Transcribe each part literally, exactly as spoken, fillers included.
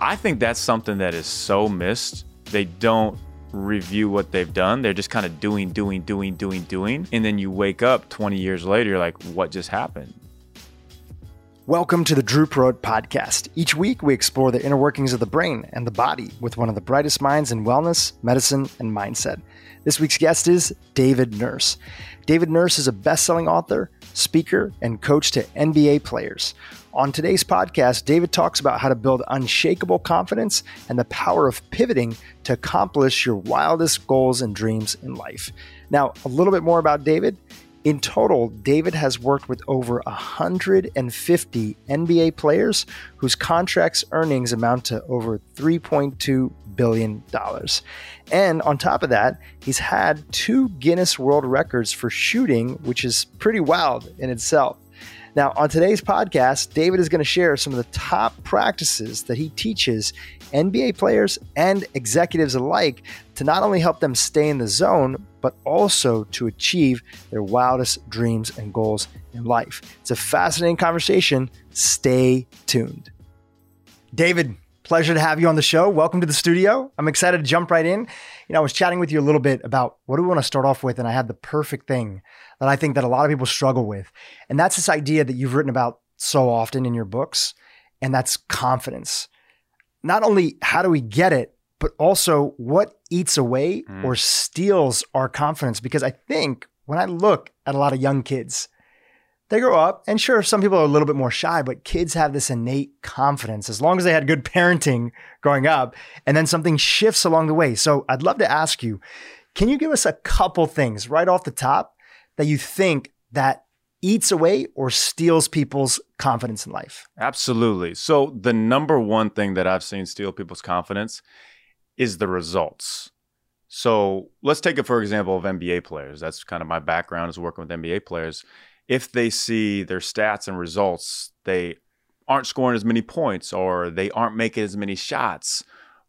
I think that's something that is so missed. They don't review what they've done. They're just kind of doing, doing, doing, doing, doing. And then you wake up twenty years later, you're like, what just happened? Welcome to the Droop Road Podcast. Each week, we explore the inner workings of the brain and the body with one of the brightest minds in wellness, medicine, and mindset. This week's guest is David Nurse. David Nurse is a best-selling author, speaker, and coach to N B A players. On today's podcast, David talks about how to build unshakable confidence and the power of pivoting to accomplish your wildest goals and dreams in life. Now, a little bit more about David. In total, David has worked with over one hundred fifty N B A players whose contracts earnings amount to over three point two billion dollars. And on top of that, he's had two Guinness World Records for shooting, which is pretty wild in itself. Now, on today's podcast, David is going to share some of the top practices that he teaches N B A players and executives alike to not only help them stay in the zone, but also to achieve their wildest dreams and goals in life. It's a fascinating conversation. Stay tuned. David, pleasure to have you on the show. Welcome to the studio. I'm excited to jump right in. You know, I was chatting with you a little bit about what do we want to start off with, and I had the perfect thing that I think that a lot of people struggle with. And that's this idea that you've written about so often in your books, and that's confidence. Not only how do we get it, but also what eats away mm. or steals our confidence. Because I think when I look at a lot of young kids, they grow up, and sure, some people are a little bit more shy, but kids have this innate confidence as long as they had good parenting growing up, and then something shifts along the way. So I'd love to ask you, can you give us a couple things right off the top that you think that eats away or steals people's confidence in life? Absolutely. So the number one thing that I've seen steal people's confidence is the results. So let's take it for example of N B A players. That's kind of my background, is working with N B A players. If they see their stats and results, they aren't scoring as many points, or they aren't making as many shots,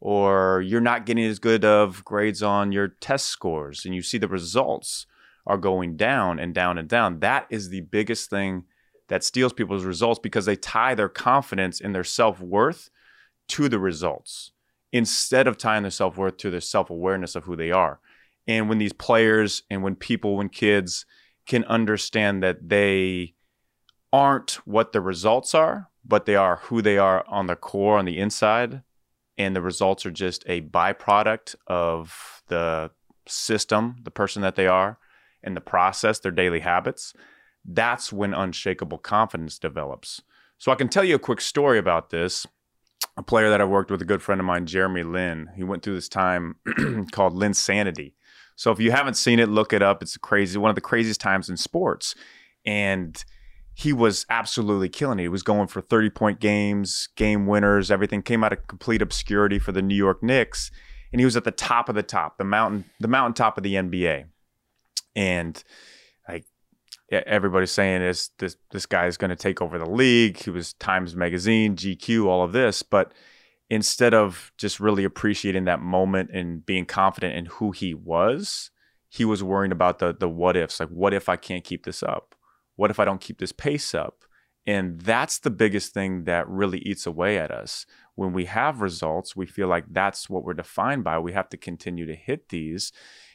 or you're not getting as good of grades on your test scores, and you see the results are going down and down and down, that is the biggest thing that steals people's results, because they tie their confidence in their self-worth to the results instead of tying their self-worth to their self-awareness of who they are. And when these players and when people, when kids can understand that they aren't what the results are, but they are who they are on the core, on the inside, and the results are just a byproduct of the system, the person that they are, and the process, their daily habits, that's when unshakable confidence develops. So I can tell you a quick story about this. A player that I worked with, a good friend of mine, Jeremy Lin, he went through this time called Linsanity. So if you haven't seen it, look it up. It's crazy, one of the craziest times in sports. And he was absolutely killing it. He was going for thirty-point games, game winners, everything. Came out of complete obscurity for the New York Knicks. And he was at the top of the top, the mountain, the mountaintop of the N B A. And like everybody's saying is this this guy is going to take over the league. He was Times Magazine, G Q, all of this. But instead of just really appreciating that moment and being confident in who he was, he was worrying about the the what ifs. Like, what if I can't keep this up? What if I don't keep this pace up? And that's the biggest thing that really eats away at us. When we have results, we feel like that's what we're defined by. We have to continue to hit these.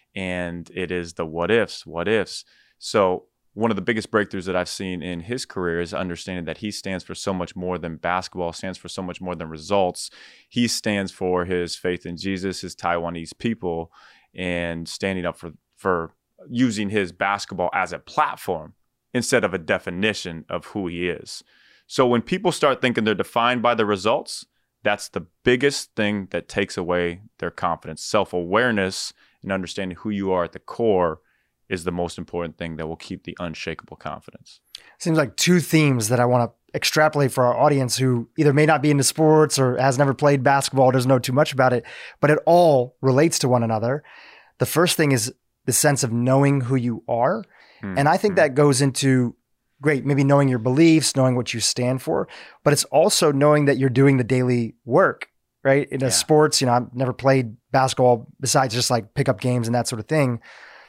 And it is the what ifs, what ifs. So one of the biggest breakthroughs that I've seen in his career is understanding that he stands for so much more than basketball, stands for so much more than results. He stands for his faith in Jesus, his Taiwanese people, and standing up for, for using his basketball as a platform instead of a definition of who he is. So when people start thinking they're defined by the results, that's the biggest thing that takes away their confidence. Self-awareness and understanding who you are at the core is the most important thing that will keep the unshakable confidence. Seems like two themes that I want to extrapolate for our audience who either may not be into sports or has never played basketball, doesn't know too much about it, but it all relates to one another. The first thing is the sense of knowing who you are. Mm-hmm. And I think that goes into, great, maybe knowing your beliefs, knowing what you stand for, but it's also knowing that you're doing the daily work, right? In a yeah. sports, you know, I've never played basketball besides just like pickup games and that sort of thing.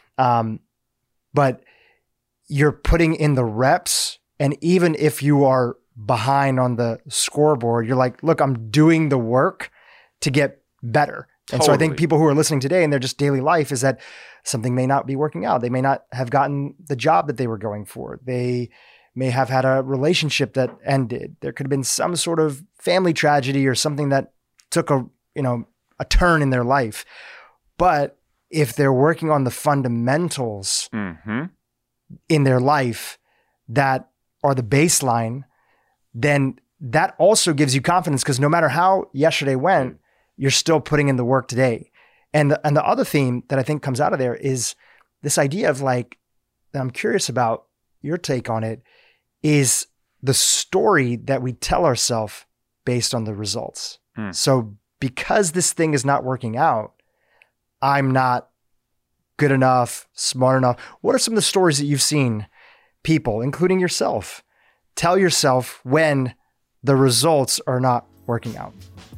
Um, but you're putting in the reps, and even if you are behind on the scoreboard. You're like, look, I'm doing the work to get better. And Totally. so I think people who are listening today in their just daily life is that something may not be working out. They may not have gotten the job that they were going for. They may have had a relationship that ended. There could have been some sort of family tragedy or something that took a, you know, a turn in their life. But if they're working on the fundamentals mm-hmm. in their life that are the baseline, then that also gives you confidence, because no matter how yesterday went, you're still putting in the work today. And the, and the other theme that I think comes out of there is this idea of like, that I'm curious about your take on it, is the story that we tell ourselves based on the results. Hmm. So because this thing is not working out, I'm not good enough, smart enough. What are some of the stories that you've seen people, including yourself, tell yourself when the results are not working out?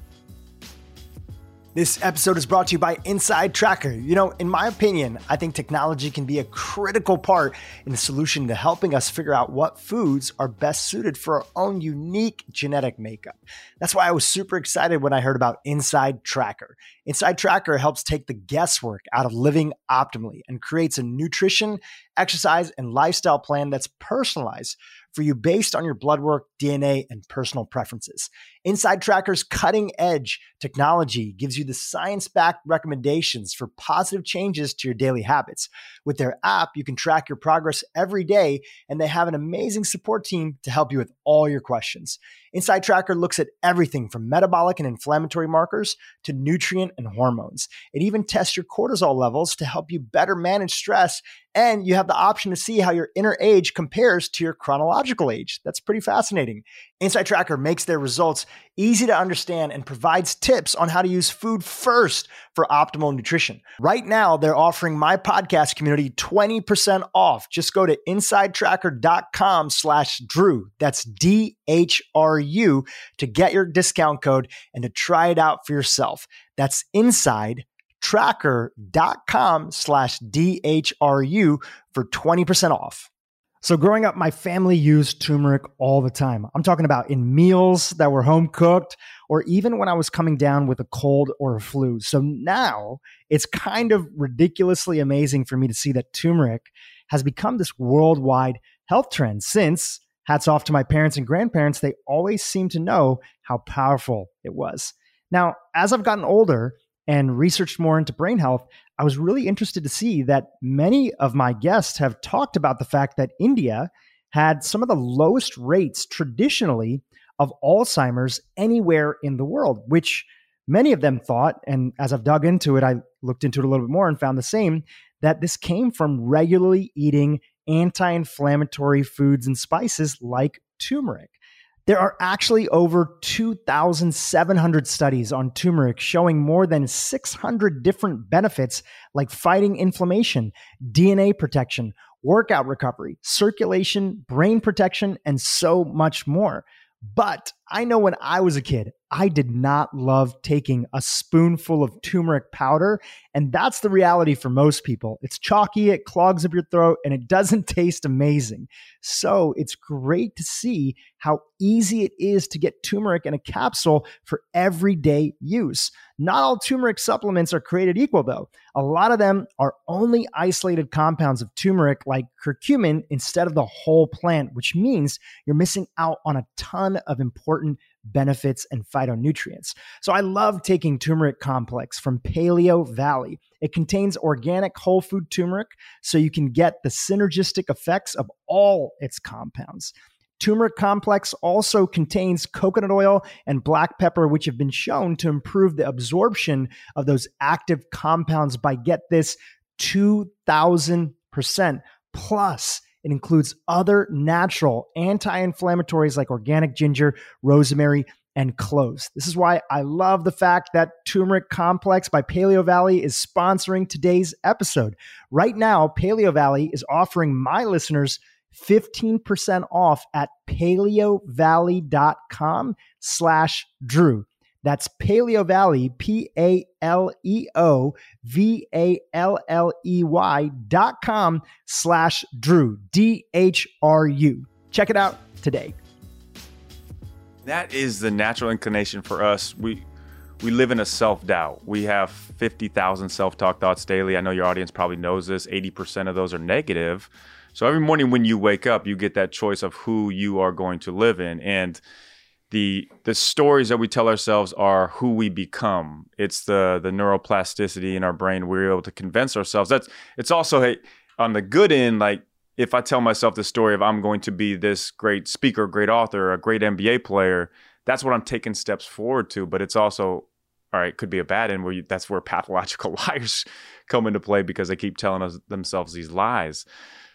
This episode is brought to you by Inside Tracker. You know, in my opinion, I think technology can be a critical part in the solution to helping us figure out what foods are best suited for our own unique genetic makeup. That's why I was super excited when I heard about Inside Tracker. Inside Tracker helps take the guesswork out of living optimally and creates a nutrition, exercise, and lifestyle plan that's personalized for you based on your blood work, D N A, and personal preferences. Inside Tracker's cutting-edge technology gives you the science-backed recommendations for positive changes to your daily habits. With their app, you can track your progress every day, and they have an amazing support team to help you with all your questions. Inside Tracker looks at everything from metabolic and inflammatory markers to nutrient and hormones. It even tests your cortisol levels to help you better manage stress, and you have the option to see how your inner age compares to your chronological age. That's pretty fascinating. Inside Tracker makes their results easy to understand and provides tips on how to use food first for optimal nutrition. Right now, they're offering my podcast community twenty percent off. Just go to insidetracker.com slash Drew. That's D H R U to get your discount code and to try it out for yourself. That's insidetracker.com slash D H R U for twenty percent off. So growing up, my family used turmeric all the time. I'm talking about in meals that were home cooked, or even when I was coming down with a cold or a flu. So now it's kind of ridiculously amazing for me to see that turmeric has become this worldwide health trend, since, hats off to my parents and grandparents, they always seemed to know how powerful it was. Now, as I've gotten older and researched more into brain health, I was really interested to see that many of my guests have talked about the fact that India had some of the lowest rates traditionally of Alzheimer's anywhere in the world, which many of them thought, and as I've dug into it, I looked into it a little bit more and found the same, that this came from regularly eating anti-inflammatory foods and spices like turmeric. There are actually over two thousand seven hundred studies on turmeric showing more than six hundred different benefits like fighting inflammation, D N A protection, workout recovery, circulation, brain protection, and so much more. But I know when I was a kid, I did not love taking a spoonful of turmeric powder. And that's the reality for most people. It's chalky, it clogs up your throat, and it doesn't taste amazing. So it's great to see how easy it is to get turmeric in a capsule for everyday use. Not all turmeric supplements are created equal, though. A lot of them are only isolated compounds of turmeric like curcumin instead of the whole plant, which means you're missing out on a ton of important benefits and phytonutrients. So I love taking Turmeric Complex from Paleo Valley. It contains organic whole food turmeric, so you can get the synergistic effects of all its compounds. Turmeric Complex also contains coconut oil and black pepper, which have been shown to improve the absorption of those active compounds by, get this, two thousand percent. Plus, it includes other natural anti-inflammatories like organic ginger, rosemary, and cloves. This is why I love the fact that Turmeric Complex by Paleo Valley is sponsoring today's episode. Right now, Paleo Valley is offering my listeners fifteen percent off at paleovalley.com slash Drew. That's Paleo Valley, P A L E O V A L L E Y dot com slash Drew, D H R U. Check it out today. That is the natural inclination for us. We we live in a self-doubt. We have fifty thousand self-talk thoughts daily. I know your audience probably knows this. eighty percent of those are negative. So every morning when you wake up, you get that choice of who you are going to live in. And the the stories that we tell ourselves are who we become. It's the the neuroplasticity in our brain. We're able to convince ourselves. That's it's also, hey, on the good end, like if I tell myself the story of I'm going to be this great speaker, great author, a great N B A player, that's what I'm taking steps forward to. But it's also, all right, could be a bad end where you, that's where pathological liars come into play because they keep telling us themselves these lies.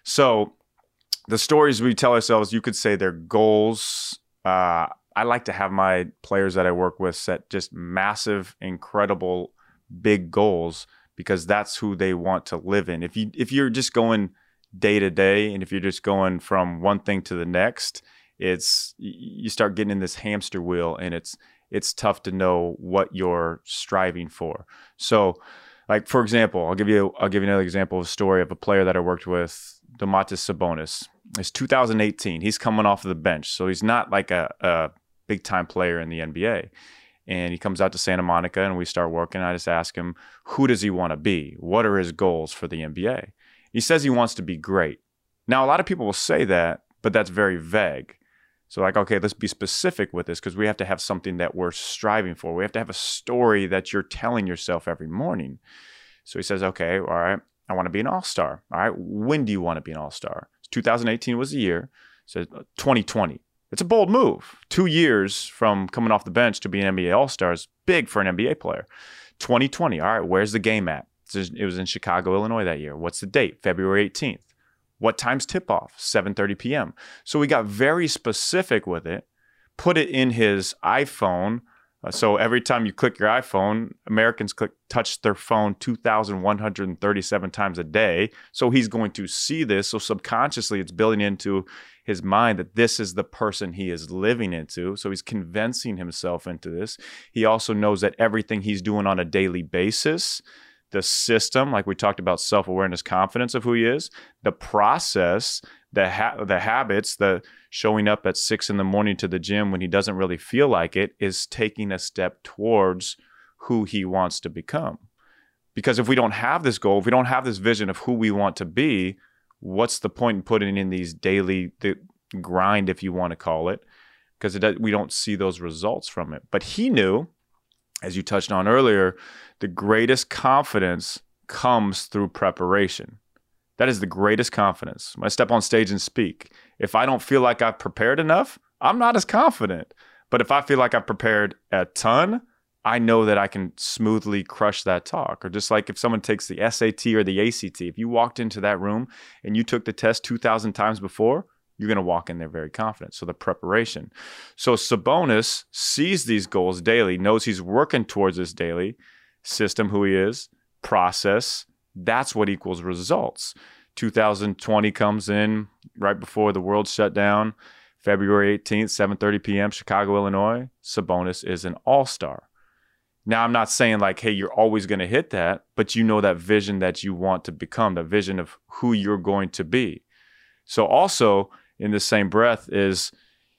So the stories we tell ourselves, you could say they're goals. Uh, I like to have my players that I work with set just massive, incredible, big goals because that's who they want to live in. If you if you're just going day to day and if you're just going from one thing to the next, it's you start getting in this hamster wheel and it's it's tough to know what you're striving for. So, like for example, I'll give you I'll give you another example of a story of a player that I worked with, Domantas Sabonis. It's two thousand eighteen. He's coming off of the bench, so he's not like a, a big time player in the N B A. And he comes out to Santa Monica, and we start working. I just ask him, who does he want to be? What are his goals for the N B A? He says he wants to be great. Now, a lot of people will say that, but that's very vague. So like, okay, let's be specific with this because we have to have something that we're striving for. We have to have a story that you're telling yourself every morning. So he says, okay, all right, I want to be an all-star. All right, when do you want to be an all-star? two thousand eighteen was the year. So twenty twenty. It's a bold move. Two years from coming off the bench to being an N B A all-star is big for an N B A player. twenty twenty, all right, where's the game at? It was in Chicago, Illinois that year. What's the date? February eighteenth. What time's tip-off? seven thirty p.m. So we got very specific with it, put it in his iPhone. Uh, so every time you click your iPhone, Americans click touch their phone two thousand one hundred thirty-seven times a day. So he's going to see this. So subconsciously, it's building into his mind that this is the person he is living into. So he's convincing himself into this. He also knows that everything he's doing on a daily basis, the system, like we talked about self-awareness, confidence of who he is, the process, the ha- the habits, the showing up at six in the morning to the gym when he doesn't really feel like it is taking a step towards who he wants to become. Because if we don't have this goal, if we don't have this vision of who we want to be, what's the point in putting in these daily the grind, if you want to call it, because it does, we don't see those results from it. But he knew, as you touched on earlier, the greatest confidence comes through preparation. That is the greatest confidence. When I step on stage and speak, if I don't feel like I've prepared enough, I'm not as confident. But if I feel like I've prepared a ton, I know that I can smoothly crush that talk. Or just like if someone takes the S A T or the A C T, if you walked into that room and you took the test two thousand times before, you're going to walk in there very confident. So the preparation. So Sabonis sees these goals daily, knows he's working towards this daily system, who he is, process. That's what equals results. two thousand twenty comes in right before the world shut down. February eighteenth, seven thirty p.m., Chicago, Illinois. Sabonis is an all-star. Now, I'm not saying like, hey, you're always going to hit that, but you know that vision that you want to become, the vision of who you're going to be. So also, in the same breath, is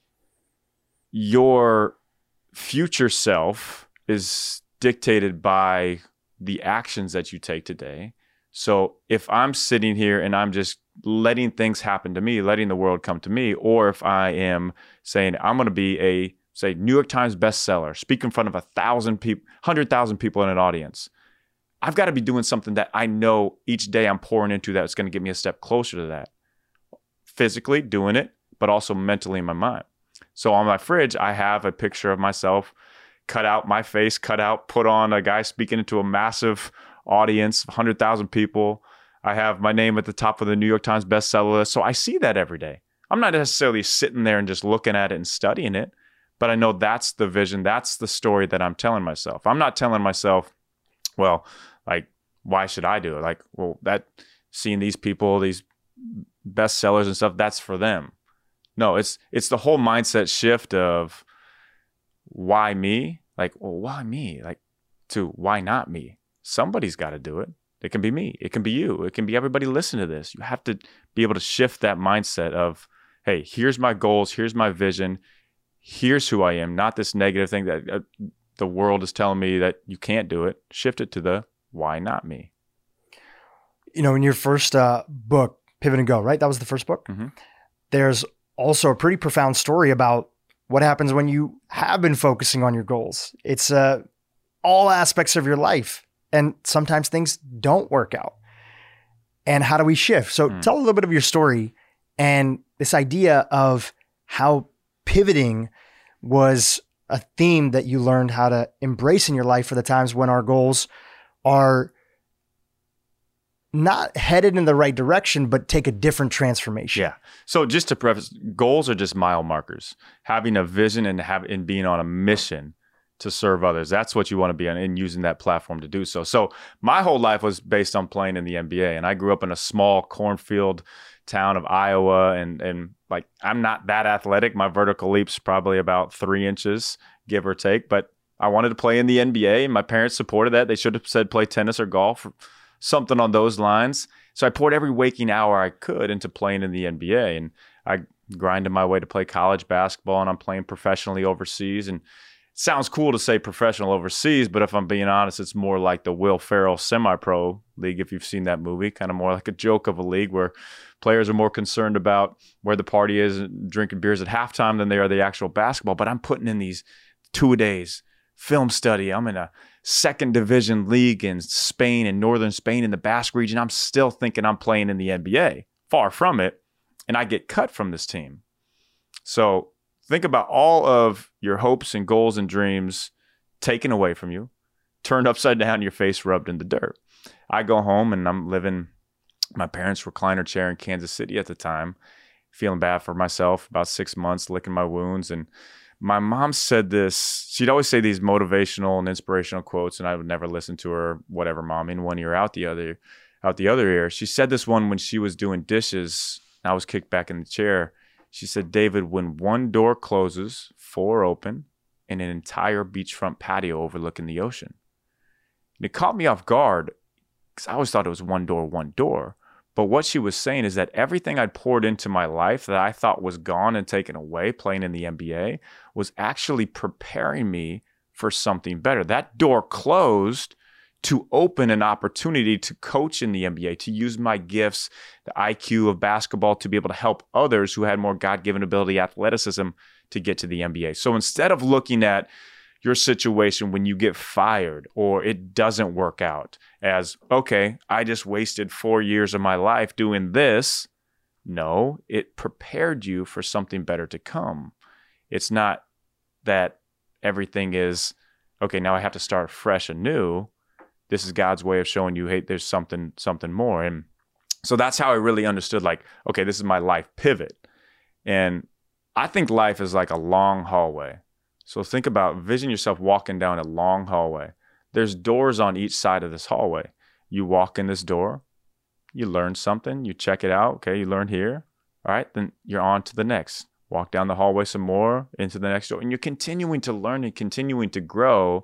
your future self is dictated by the actions that you take today. So if I'm sitting here and I'm just letting things happen to me, letting the world come to me, or if I am saying I'm going to be a, say, New York Times bestseller, speak in front of a thousand people, hundred thousand people in an audience, I've got to be doing something that I know each day I'm pouring into that's going to get me a step closer to that. Physically doing it, but also mentally in my mind. So on my fridge, I have a picture of myself, cut out my face, cut out, put on a guy speaking into a massive audience, one hundred thousand people. I have my name at the top of the New York Times bestseller list. So I see that every day. I'm not necessarily sitting there and just looking at it and studying it, but I know that's the vision. That's the story that I'm telling myself. I'm not telling myself, well, like, why should I do it? Like, well, that seeing these people, these bestsellers and stuff, that's for them. No, it's it's the whole mindset shift of why me? Like, well, why me? Like, to why not me? Somebody's got to do it. It can be me. It can be you. It can be everybody listening to this. You have to be able to shift that mindset of, hey, here's my goals. Here's my vision. here's who I am, not this negative thing that uh, the world is telling me that you can't do it. Shift it to the why not me? You know, in your first uh, book, Pivot and Go, right? That was the first book. Mm-hmm. There's also a pretty profound story about what happens when you have been focusing on your goals. It's uh, all aspects of your life. And sometimes things don't work out. And how do we shift? So mm. tell a little bit of your story and this idea of how pivoting was a theme that you learned how to embrace in your life for the times when our goals are not headed in the right direction, but take a different transformation. Yeah. So just to preface, goals are just mile markers. Having a vision and have and being on a mission to serve others. That's what you want to be on, and using that platform to do so. So my whole life was based on playing in the N B A, and I grew up in a small cornfield town of Iowa, and and like I'm not that athletic. My vertical leap's probably about three inches, give or take, but I wanted to play in the N B A, and my parents supported that. They should have said play tennis or golf, or something on those lines. So I poured every waking hour I could into playing in the N B A, and I grinded my way to play college basketball, and I'm playing professionally overseas. And sounds cool to say professional overseas, but if I'm being honest, it's more like the Will Ferrell semi-pro league, if you've seen that movie, kind of more like a joke of a league where players are more concerned about where the party is and drinking beers at halftime than they are the actual basketball. But I'm putting in these two-a-days, film study. I'm in a second division league in Spain, in northern Spain, in the Basque region. I'm still thinking I'm playing in the N B A. Far from it. And I get cut from this team. So think about all of your hopes and goals and dreams taken away from you, turned upside down, your face rubbed in the dirt. I go home and I'm living my parents' recliner chair in Kansas City at the time, feeling bad for myself, about six months, licking my wounds. And my mom said this, she'd always say these motivational and inspirational quotes, and I would never listen to her, whatever, mom, in one ear, out the other, out the other ear. She said this one when she was doing dishes. I was kicked back in the chair. She said, David, when one door closes, four open, and an entire beachfront patio overlooking the ocean. And it caught me off guard because I always thought it was one door, one door. But what she was saying is that everything I'd poured into my life that I thought was gone and taken away playing in the N B A was actually preparing me for something better. That door closed to open an opportunity to coach in the N B A, to use my gifts, the I Q of basketball, to be able to help others who had more God-given ability, athleticism, to get to the N B A. So instead of looking at your situation when you get fired or it doesn't work out as, okay, I just wasted four years of my life doing this. No, it prepared you for something better to come. It's not that everything is, okay, now I have to start fresh anew. This is God's way of showing you, hey, there's something, something more. And so that's how I really understood, like, okay, this is my life pivot. And I think life is like a long hallway. So think about, vision yourself walking down a long hallway. There's doors on each side of this hallway. You walk in this door, you learn something, you check it out. Okay, you learn here. All right, then you're on to the next. Walk down the hallway some more, into the next door. And you're continuing to learn and continuing to grow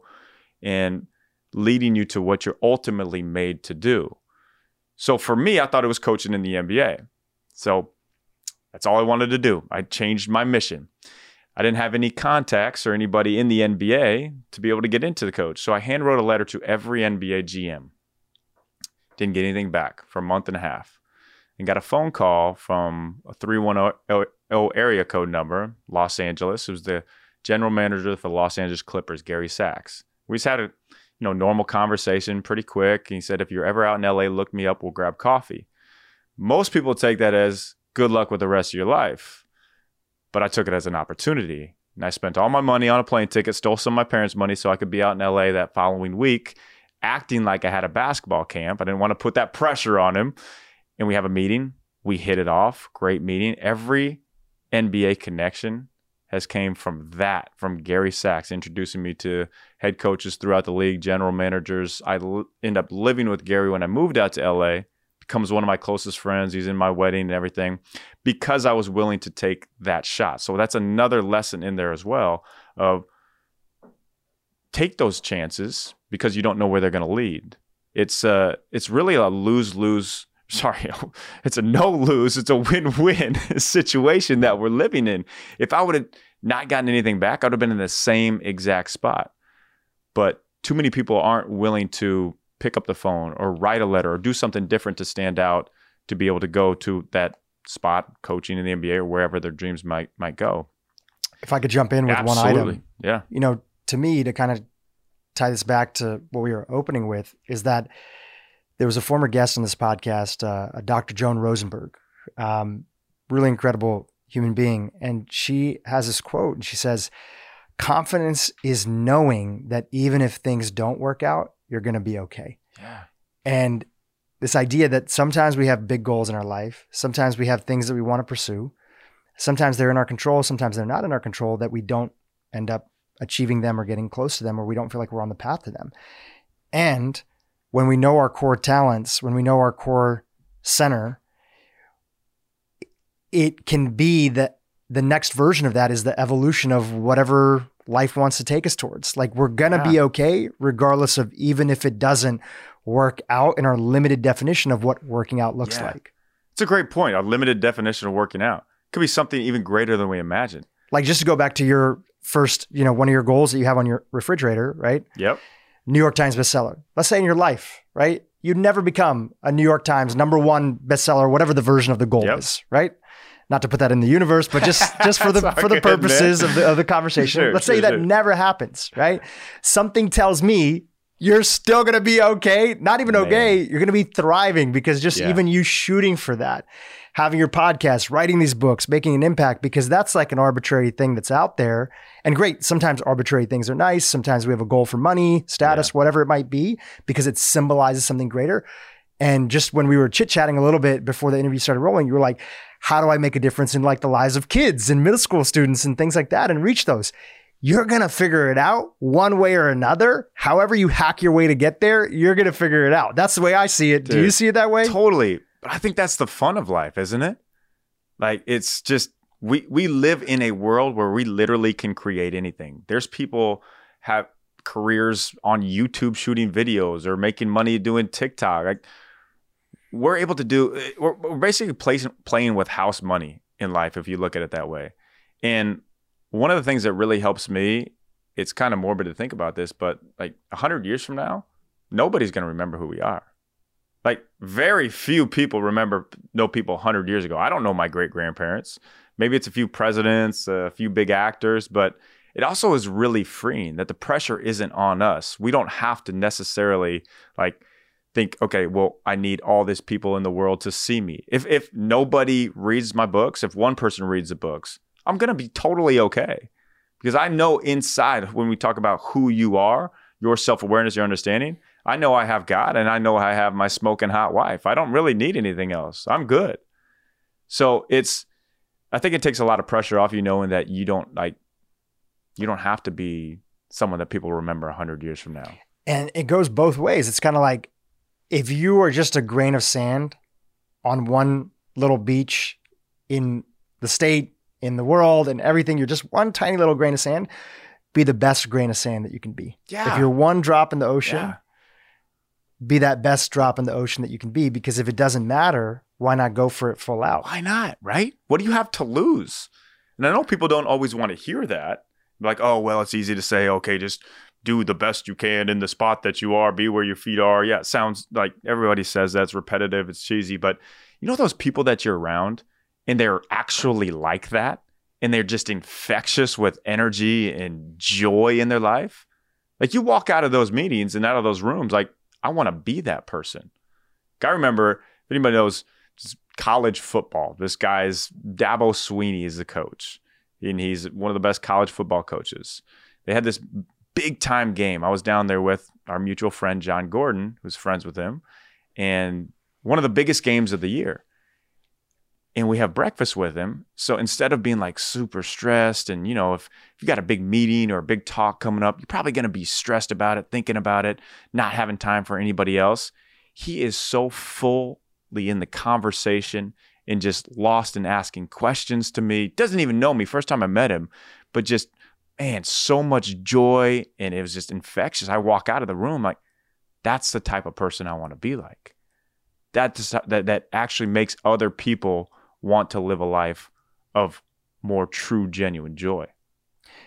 and leading you to what you're ultimately made to do. So for me, I thought it was coaching in the N B A. So that's all I wanted to do. I changed my mission. I didn't have any contacts or anybody in the N B A to be able to get into the coach. So I hand wrote a letter to every N B A G M. Didn't get anything back for a month and a half. And got a phone call from a three one zero area code number, Los Angeles. It was the general manager for the Los Angeles Clippers, Gary Sachs. We just had a you know normal conversation, pretty quick. He said, if you're ever out in L A, look me up. We'll grab coffee. Most people take that as good luck with the rest of your life. But I took it as an opportunity. And I spent all my money on a plane ticket, stole some of my parents' money so I could be out in L A that following week, acting like I had a basketball camp. I didn't want to put that pressure on him. And we have a meeting. We hit it off. Great meeting. Every N B A connection has came from that, from Gary Sachs introducing me to head coaches throughout the league, general managers. I l- end up living with Gary when I moved out to L A, becomes one of my closest friends. He's in my wedding and everything because I was willing to take that shot. So that's another lesson in there as well of take those chances because you don't know where they're going to lead. It's uh, it's really a lose-lose. Sorry, it's a no-lose. It's a win-win situation that we're living in. If I would have not gotten anything back, I would have been in the same exact spot. But too many people aren't willing to pick up the phone or write a letter or do something different to stand out, to be able to go to that spot, coaching in the N B A or wherever their dreams might might go. If I could jump in with Absolutely. one item. Yeah. You know, to me, to kind of tie this back to what we were opening with, is that there was a former guest on this podcast, uh, Doctor Joan Rosenberg, um, really incredible human being. And she has this quote, and she says, confidence is knowing that even if things don't work out, you're going to be okay. Yeah. And this idea that sometimes we have big goals in our life, sometimes we have things that we want to pursue, sometimes they're in our control, sometimes they're not in our control, that we don't end up achieving them or getting close to them, or we don't feel like we're on the path to them. And when we know our core talents, when we know our core center, it can be that the next version of that is the evolution of whatever life wants to take us towards. Like, we're going to yeah. be okay, regardless of, even if it doesn't work out in our limited definition of what working out looks yeah. like. It's a great point. Our limited definition of working out could be something even greater than we imagine. Like, just to go back to your first, you know, one of your goals that you have on your refrigerator, right? Yep. New York Times bestseller. Let's say in your life, right? You'd never become a New York Times number one bestseller, whatever the version of the goal yep. is, right? Not to put that in the universe, but just, just for the for the purposes of the of the conversation. Sure, Let's sure, say that sure. never happens, right? Something tells me you're still going to be okay. Not even Man. okay. You're going to be thriving, because just yeah. even you shooting for that, having your podcast, writing these books, making an impact, because that's like an arbitrary thing that's out there. And great, sometimes arbitrary things are nice. Sometimes we have a goal for money, status, yeah. whatever it might be, because it symbolizes something greater. And just when we were chit-chatting a little bit before the interview started rolling, you were like, how do I make a difference in like the lives of kids and middle school students and things like that and reach those? You're going to figure it out one way or another. However you hack your way to get there, you're going to figure it out. That's the way I see it. Dude, do you see it that way? Totally. But I think that's the fun of life, isn't it? Like, it's just, we we live in a world where we literally can create anything. There's people have careers on YouTube shooting videos or making money doing TikTok. Like, we're able to do, we're, we're basically playing, playing with house money in life, if you look at it that way. And one of the things that really helps me, it's kind of morbid to think about this, but like a hundred years from now, nobody's going to remember who we are. Like, very few people remember, know people a hundred years ago. I don't know my great grandparents. Maybe it's a few presidents, a few big actors, but it also is really freeing that the pressure isn't on us. We don't have to necessarily like think, okay, well, I need all these people in the world to see me. If if nobody reads my books, if one person reads the books, I'm going to be totally okay. Because I know inside, when we talk about who you are, your self-awareness, your understanding, I know I have God, and I know I have my smoking hot wife. I don't really need anything else. I'm good. So it's, I think it takes a lot of pressure off you, knowing that you don't like, you don't have to be someone that people remember a hundred years from now. And it goes both ways. It's kind of like, if you are just a grain of sand on one little beach in the state, in the world, and everything, you're just one tiny little grain of sand, be the best grain of sand that you can be. Yeah. If you're one drop in the ocean, yeah. be that best drop in the ocean that you can be, because if it doesn't matter, why not go for it full out? Why not, right? What do you have to lose? And I know people don't always want to hear that. Like, oh, well, it's easy to say, okay, just do the best you can in the spot that you are, be where your feet are. Yeah, it sounds like everybody says that's repetitive, it's cheesy, but you know those people that you're around and they're actually like that, and they're just infectious with energy and joy in their life? Like, you walk out of those meetings and out of those rooms, like, I want to be that person. I remember, if anybody knows college football, this guy's Dabo Swinney is the coach, and he's one of the best college football coaches. They had this big time game. I was down there with our mutual friend, John Gordon, who's friends with him, and one of the biggest games of the year. And we have breakfast with him. So instead of being like super stressed, and, you know, if, if you got a big meeting or a big talk coming up, you're probably going to be stressed about it, thinking about it, not having time for anybody else. He is so fully in the conversation and just lost in asking questions to me. Doesn't even know me. First time I met him, but just, man, so much joy, and it was just infectious. I walk out of the room like, that's the type of person I want to be like. That that that actually makes other people want to live a life of more true, genuine joy.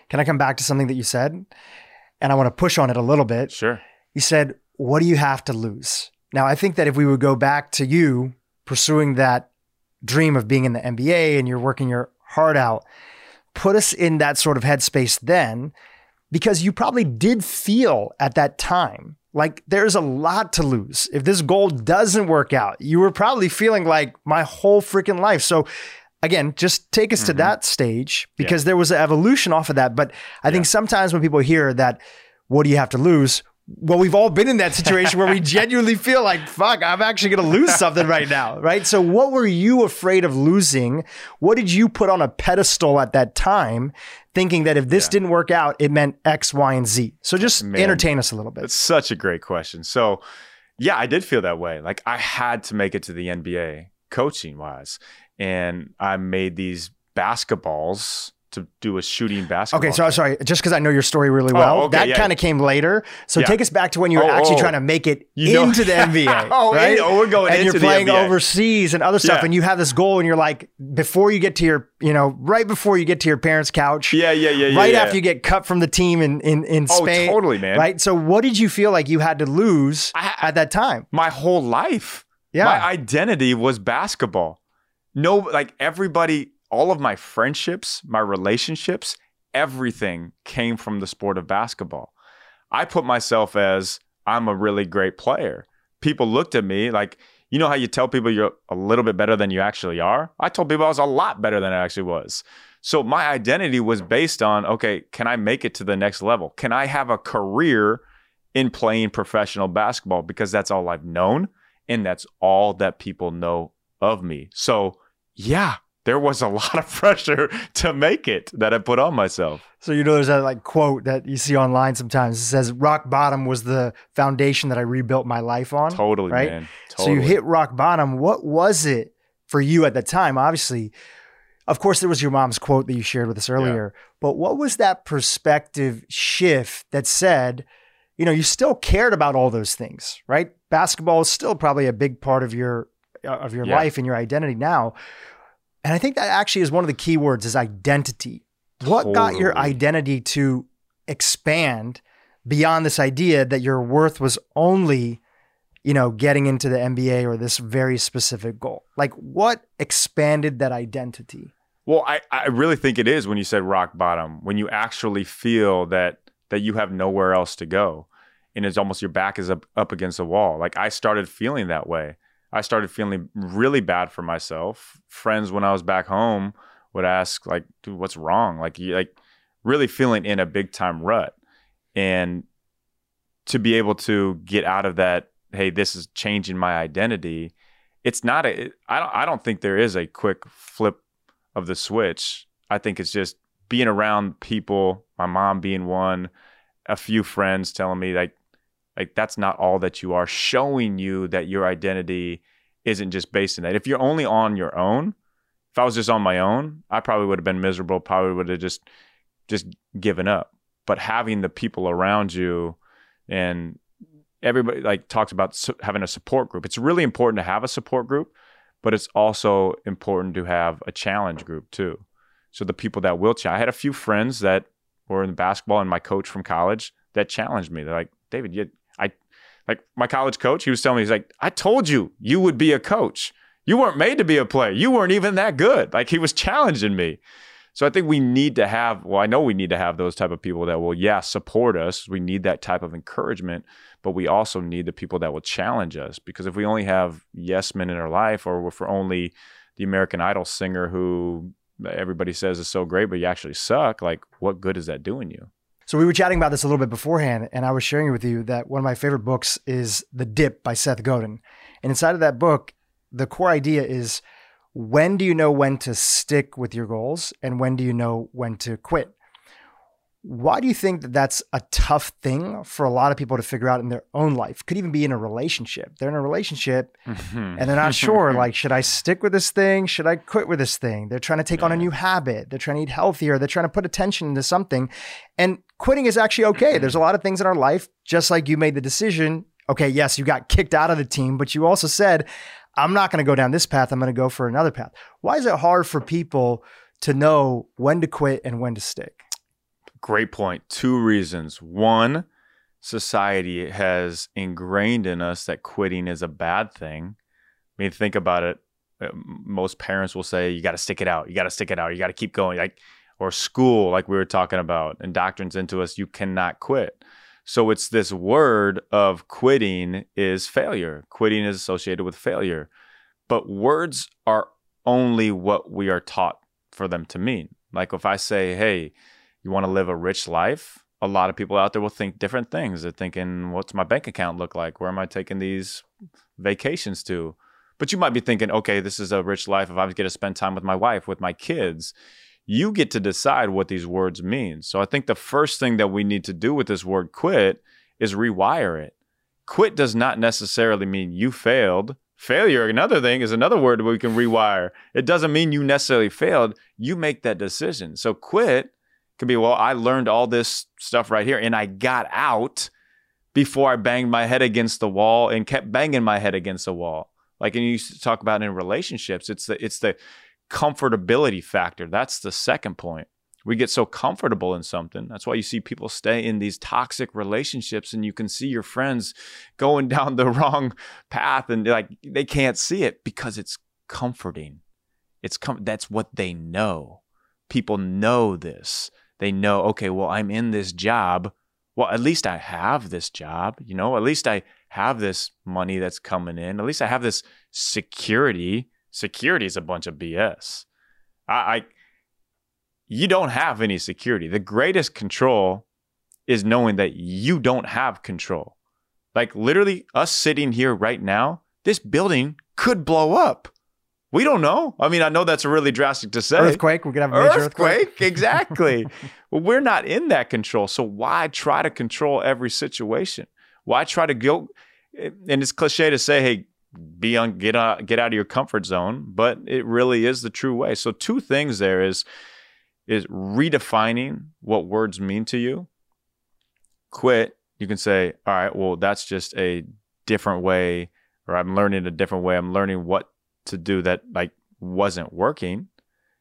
can I come back to something that you said? And I want to push on it a little bit. Sure. You said, what do you have to lose? Now, I think that if we would go back to you pursuing that dream of being in the N B A and you're working your heart out, put us in that sort of headspace then, because you probably did feel at that time like there's a lot to lose. If this goal doesn't work out, you were probably feeling like my whole freaking life. So again, just take us mm-hmm. to that stage, because yeah. there was an evolution off of that. But I yeah. think sometimes when people hear that, what do you have to lose? Well, we've all been in that situation where we genuinely feel like, fuck, I'm actually going to lose something right now, right? So what were you afraid of losing? What did you put on a pedestal at that time, thinking that if this yeah. didn't work out, it meant X, Y, and Z? So just Man, entertain us a little bit. It's such a great question. So yeah, I did feel that way. Like I had to make it to the N B A coaching wise. And I made these basketballs to do a shooting basketball. Okay, so I'm sorry, just because I know your story really well, oh, okay, that yeah. kind of came later. So yeah. take us back to when you were oh, actually oh. trying to make it you into know. the N B A, oh, right? Oh, we're going and into you're playing the N B A. overseas and other stuff, yeah. and you have this goal, and you're like, before you get to your, you know, right before you get to your parents' couch, yeah, yeah, yeah, right yeah, after yeah. you get cut from the team in in, in oh, Spain, totally, man. Right. So what did you feel like you had to lose I, at that time? My whole life, yeah, my identity was basketball. No, like everybody. All of my friendships, my relationships, everything came from the sport of basketball. I put myself as, I'm a really great player. People looked at me like, you know how you tell people you're a little bit better than you actually are? I told people I was a lot better than I actually was. So my identity was based on, okay, can I make it to the next level? Can I have a career in playing professional basketball? Because that's all I've known, and that's all that people know of me. So yeah, there was a lot of pressure to make it that I put on myself. So, you know, there's that like quote that you see online sometimes. It says, rock bottom was the foundation that I rebuilt my life on. Totally, right? man. Totally. So you hit rock bottom. What was it for you at the time? Obviously, of course, there was your mom's quote that you shared with us earlier. Yeah. But what was that perspective shift that said, you know, you still cared about all those things, right? Basketball is still probably a big part of your, of your yeah. life and your identity now. And I think that actually is one of the key words is identity. What totally. got your identity to expand beyond this idea that your worth was only, you know, getting into the N B A or this very specific goal? Like what expanded that identity? Well, I, I really think it is when you said rock bottom, when you actually feel that that you have nowhere else to go. And it's almost your back is up, up against the wall. Like I started feeling that way. I started feeling really bad for myself. Friends, when I was back home, would ask, like, dude, what's wrong? Like, you, like really feeling in a big time rut. And to be able to get out of that, hey, this is changing my identity. It's not a, I don't, I don't think there is a quick flip of the switch. I think it's just being around people, my mom being one, a few friends telling me, like, Like that's not all that you are, showing you that your identity isn't just based in that. If you're only on your own, if I was just on my own, I probably would have been miserable, probably would have just just given up. But having the people around you, and everybody like talks about su- having a support group. It's really important to have a support group, but it's also important to have a challenge group too. So the people that will challenge. I had a few friends that were in basketball and my coach from college that challenged me. They're like, David, you I like my college coach, he was telling me, he's like, I told you, you would be a coach. You weren't made to be a player. You weren't even that good. Like he was challenging me. So I think we need to have, well, I know we need to have those type of people that will, yeah, support us. We need that type of encouragement, but we also need the people that will challenge us, because if we only have yes men in our life, or if we're only the American Idol singer who everybody says is so great, but you actually suck, like what good is that doing you? So we were chatting about this a little bit beforehand, and I was sharing with you that one of my favorite books is The Dip by Seth Godin. And inside of that book, the core idea is, when do you know when to stick with your goals, and when do you know when to quit? Why do you think that that's a tough thing for a lot of people to figure out in their own life? Could even be in a relationship. They're in a relationship and they're not sure, like, should I stick with this thing? Should I quit with this thing? They're trying to take yeah. on a new habit. They're trying to eat healthier. They're trying to put attention into something. And quitting is actually okay. There's a lot of things in our life, just like you made the decision. Okay, yes, you got kicked out of the team, but you also said, I'm not going to go down this path. I'm going to go for another path. Why is it hard for people to know when to quit and when to stick? Great point. Two reasons. One, society has ingrained in us that quitting is a bad thing. I mean, think about it. Most parents will say, you got to stick it out. You got to stick it out. You got to keep going. Like, or school, like we were talking about, indoctrines into us, you cannot quit. So it's this word of quitting is failure. Quitting is associated with failure. But words are only what we are taught for them to mean. Like if I say, hey, you want to live a rich life? A lot of people out there will think different things. They're thinking, what's my bank account look like? Where am I taking these vacations to? But you might be thinking, okay, this is a rich life if I get to spend time with my wife, with my kids. You get to decide what these words mean. So I think the first thing that we need to do with this word quit is rewire it. Quit does not necessarily mean you failed. Failure, another thing, is another word that we can rewire. It doesn't mean you necessarily failed. You make that decision. So quit can be, well, I learned all this stuff right here and I got out before I banged my head against the wall and kept banging my head against the wall. Like, and you used to talk about in relationships, it's the it's the comfortability factor. That's the second point. We get so comfortable in something. That's why you see people stay in these toxic relationships and you can see your friends going down the wrong path and like they can't see it because it's comforting. It's com- that's what they know. People know this. They know, okay, well, I'm in this job. Well, at least I have this job, you know, at least I have this money that's coming in. At least I have this security. Security is a bunch of B S. I, I, you don't have any security. The greatest control is knowing that you don't have control. Like literally us sitting here right now, this building could blow up. We don't know. I mean, I know that's really drastic to say. Earthquake. We could have a major earthquake. Earthquake, exactly. Well, we're not in that control. So why try to control every situation? Why try to go? And it's cliche to say, hey, be on, get out, get out of your comfort zone, but it really is the true way. So two things there is, is redefining what words mean to you. Quit. You can say, all right, well, that's just a different way, or I'm learning a different way. I'm learning what to do that like wasn't working.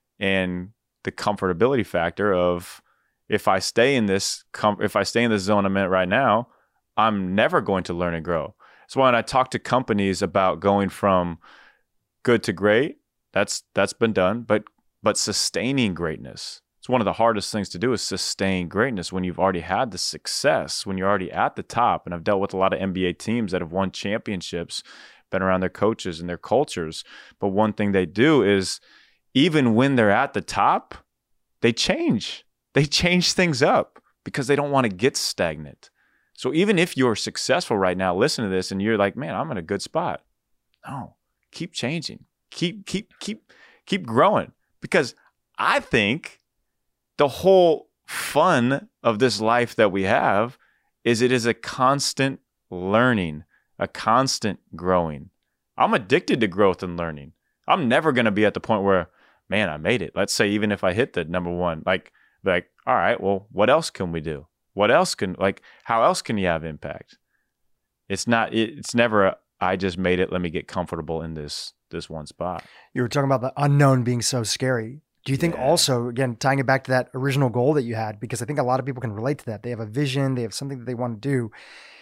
And the comfortability factor of if I stay in this, com- if I stay in this zone I'm in right now, I'm never going to learn and grow. So when I talk to companies about going from good to great, that's that's been done. But but sustaining greatness, it's one of the hardest things to do is sustain greatness when you've already had the success, when you're already at the top. And I've dealt with a lot of N B A teams that have won championships, been around their coaches and their cultures. But one thing they do is even when they're at the top, they change. They change things up because they don't want to get stagnant. So even if you're successful right now, listen to this and you're like, man, I'm in a good spot. No, keep changing. Keep, keep, keep, keep growing. Because I think the whole fun of this life that we have is it is a constant learning, a constant growing. I'm addicted to growth and learning. I'm never going to be at the point where, man, I made it. Let's say even if I hit the number one, like, like, all right, well, what else can we do? What else can, like, how else can you have impact? It's not, it, it's never, a, I just made it. Let me get comfortable in this, this one spot. You were talking about the unknown being so scary. Do you think yeah. also, again, tying it back to that original goal that you had, because I think a lot of people can relate to that. They have a vision, they have something that they want to do.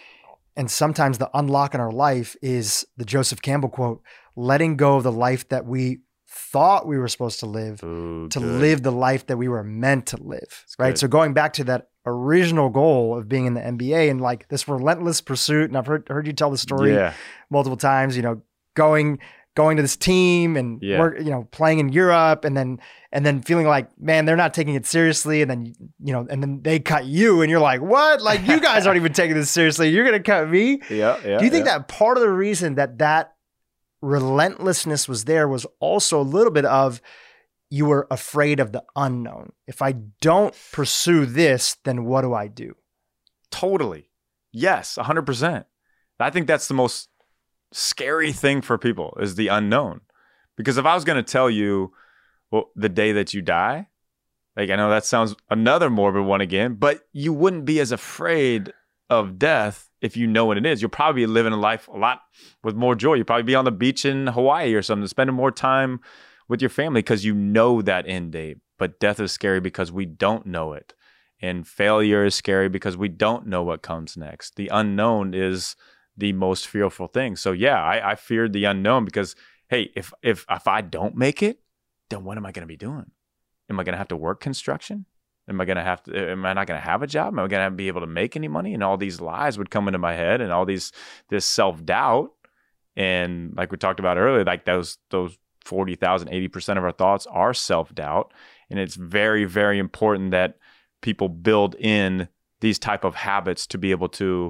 And sometimes the unlock in our life is the Joseph Campbell quote, letting go of the life that we thought we were supposed to live Ooh, to good. live the life that we were meant to live. That's right. good. So going back to that original goal of being in the N B A and like this relentless pursuit. And I've heard, heard you tell the story yeah. multiple times, you know, going, going to this team and yeah. work, you know, playing in Europe and then, and then feeling like, man, they're not taking it seriously. And then, you know, and then they cut you and you're like, what? Like you guys aren't even taking this seriously. You're going to cut me. Yeah, yeah. Do you think yeah. that part of the reason that that relentlessness was there was also a little bit of you were afraid of the unknown? If I don't pursue this, then what do I do? Totally. Yes, one hundred percent. I think that's the most scary thing for people is the unknown. Because if I was going to tell you, well, the day that you die, like I know that sounds another morbid one again, but you wouldn't be as afraid of death if you know what it is. You'll probably be living a life a lot with more joy. You'll probably be on the beach in Hawaii or something, spending more time with your family because you know that end date. But death is scary because we don't know it. And failure is scary because we don't know what comes next. The unknown is the most fearful thing. So yeah, I, I feared the unknown because, hey, if if if I don't make it, then what am I going to be doing? Am I going to have to work construction? Am I going to have to, am I not going to have a job? Am I going to be able to make any money? And all these lies would come into my head and all these, this self-doubt. And like we talked about earlier, like those, those forty thousand, eighty percent of our thoughts are self-doubt. And it's very, very important that people build in these type of habits to be able to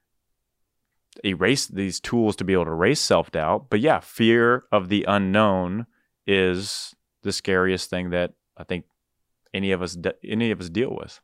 erase these tools to be able to erase self-doubt. But yeah, fear of the unknown is the scariest thing that I think any of us, any of us deal with.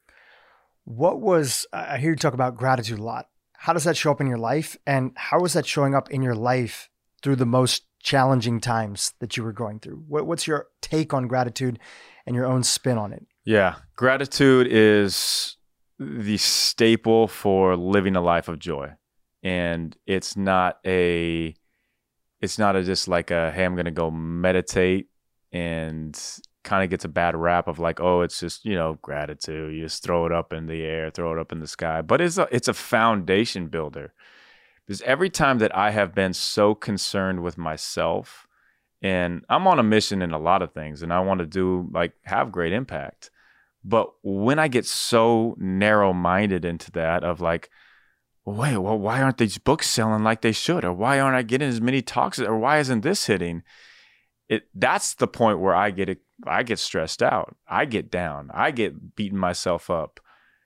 What was, I hear you talk about gratitude a lot. How does that show up in your life? And how is that showing up in your life through the most challenging times that you were going through? What, what's your take on gratitude and your own spin on it? Yeah, gratitude is the staple for living a life of joy. And it's not a, it's not a just like a, hey, I'm going to go meditate, and kind of gets a bad rap of like, oh, it's just, you know, gratitude. You just throw it up in the air, throw it up in the sky. But it's a, it's a foundation builder. Because every time that I have been so concerned with myself, and I'm on a mission in a lot of things, and I want to do like have great impact. But when I get so narrow-minded into that of like, wait, well, why aren't these books selling like they should? Or why aren't I getting as many talks? Or why isn't this hitting? It that's the point where I get it, I get stressed out. I get down. I get beating myself up.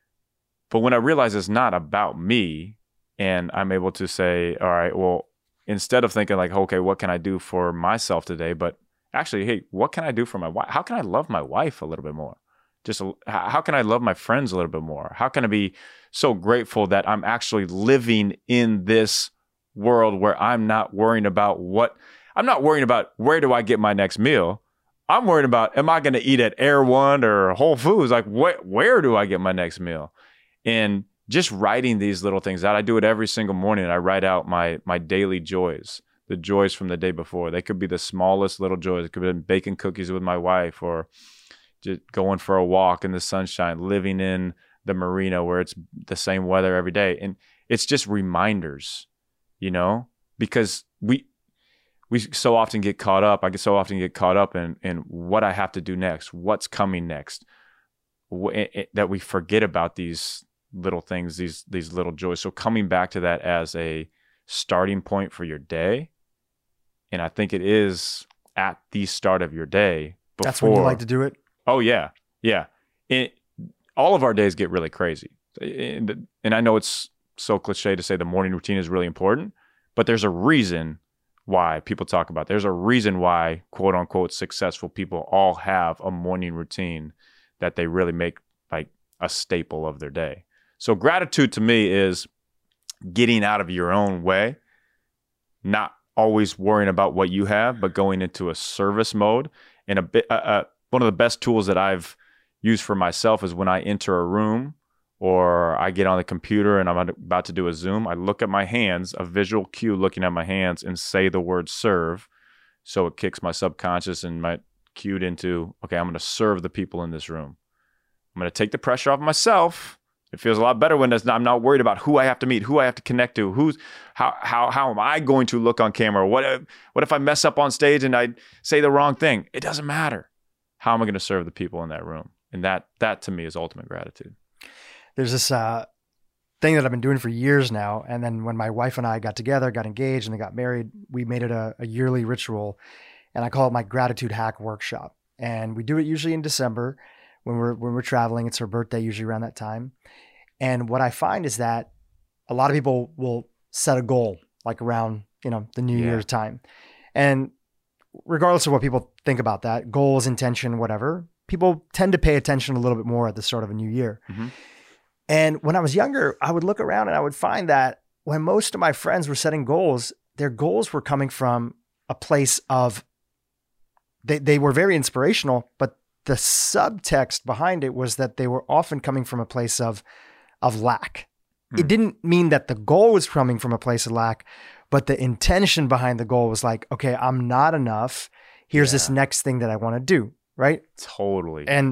But when I realize it's not about me, and I'm able to say, all right, well, instead of thinking like, okay, what can I do for myself today? But actually, hey, what can I do for my wife? How can I love my wife a little bit more? Just a, how can I love my friends a little bit more? How can I be so grateful that I'm actually living in this world where I'm not worrying about what, I'm not worrying about where do I get my next meal. I'm worried about, am I going to eat at Air One or Whole Foods? Like, wh- where do I get my next meal? And just writing these little things out. I do it every single morning. I write out my my daily joys, the joys from the day before. They could be the smallest little joys. It could be baking cookies with my wife, or just going for a walk in the sunshine, living in the marina where it's the same weather every day. And it's just reminders, you know, because we we so often get caught up. I get so often get caught up in, in what I have to do next, what's coming next, it, it, that we forget about these little things, these these little joys. So coming back to that as a starting point for your day, and I think it is at the start of your day. Before, that's when you like to do it? Oh, yeah. Yeah. It, all of our days get really crazy. And, and I know it's so cliche to say the morning routine is really important, but there's a reason why people talk about it. There's a reason why, quote unquote, successful people all have a morning routine that they really make like a staple of their day. So gratitude to me is getting out of your own way, not always worrying about what you have, but going into a service mode. And a bit, uh, uh, one of the best tools that I've used for myself is when I enter a room or I get on the computer and I'm about to do a Zoom, I look at my hands, a visual cue looking at my hands, and say the word serve. So it kicks my subconscious and my cued into, okay, I'm going to serve the people in this room. I'm going to take the pressure off myself. It feels a lot better when not, I'm not worried about who I have to meet, who I have to connect to, who's how how how am I going to look on camera? What if, what if I mess up on stage and I say the wrong thing? It doesn't matter. How am I going to serve the people in that room? And that that to me is ultimate gratitude. There's this uh, thing that I've been doing for years now, and then when my wife and I got together, got engaged, and then got married, we made it a, a yearly ritual, and I call it my gratitude hack workshop. And we do it usually in December. When we're when we're traveling. It's her birthday, usually around that time. And what I find is that a lot of people will set a goal like around, you know, the New yeah. Year's time. And regardless of what people think about that, goals, intention, whatever, people tend to pay attention a little bit more at the start of a new year. Mm-hmm. And when I was younger, I would look around and I would find that when most of my friends were setting goals, their goals were coming from a place of, they, they were very inspirational, but the subtext behind it was that they were often coming from a place of, of lack. Hmm. It didn't mean that the goal was coming from a place of lack, but the intention behind the goal was like, okay, I'm not enough. Here's yeah. this next thing that I want to do. Right? Totally. And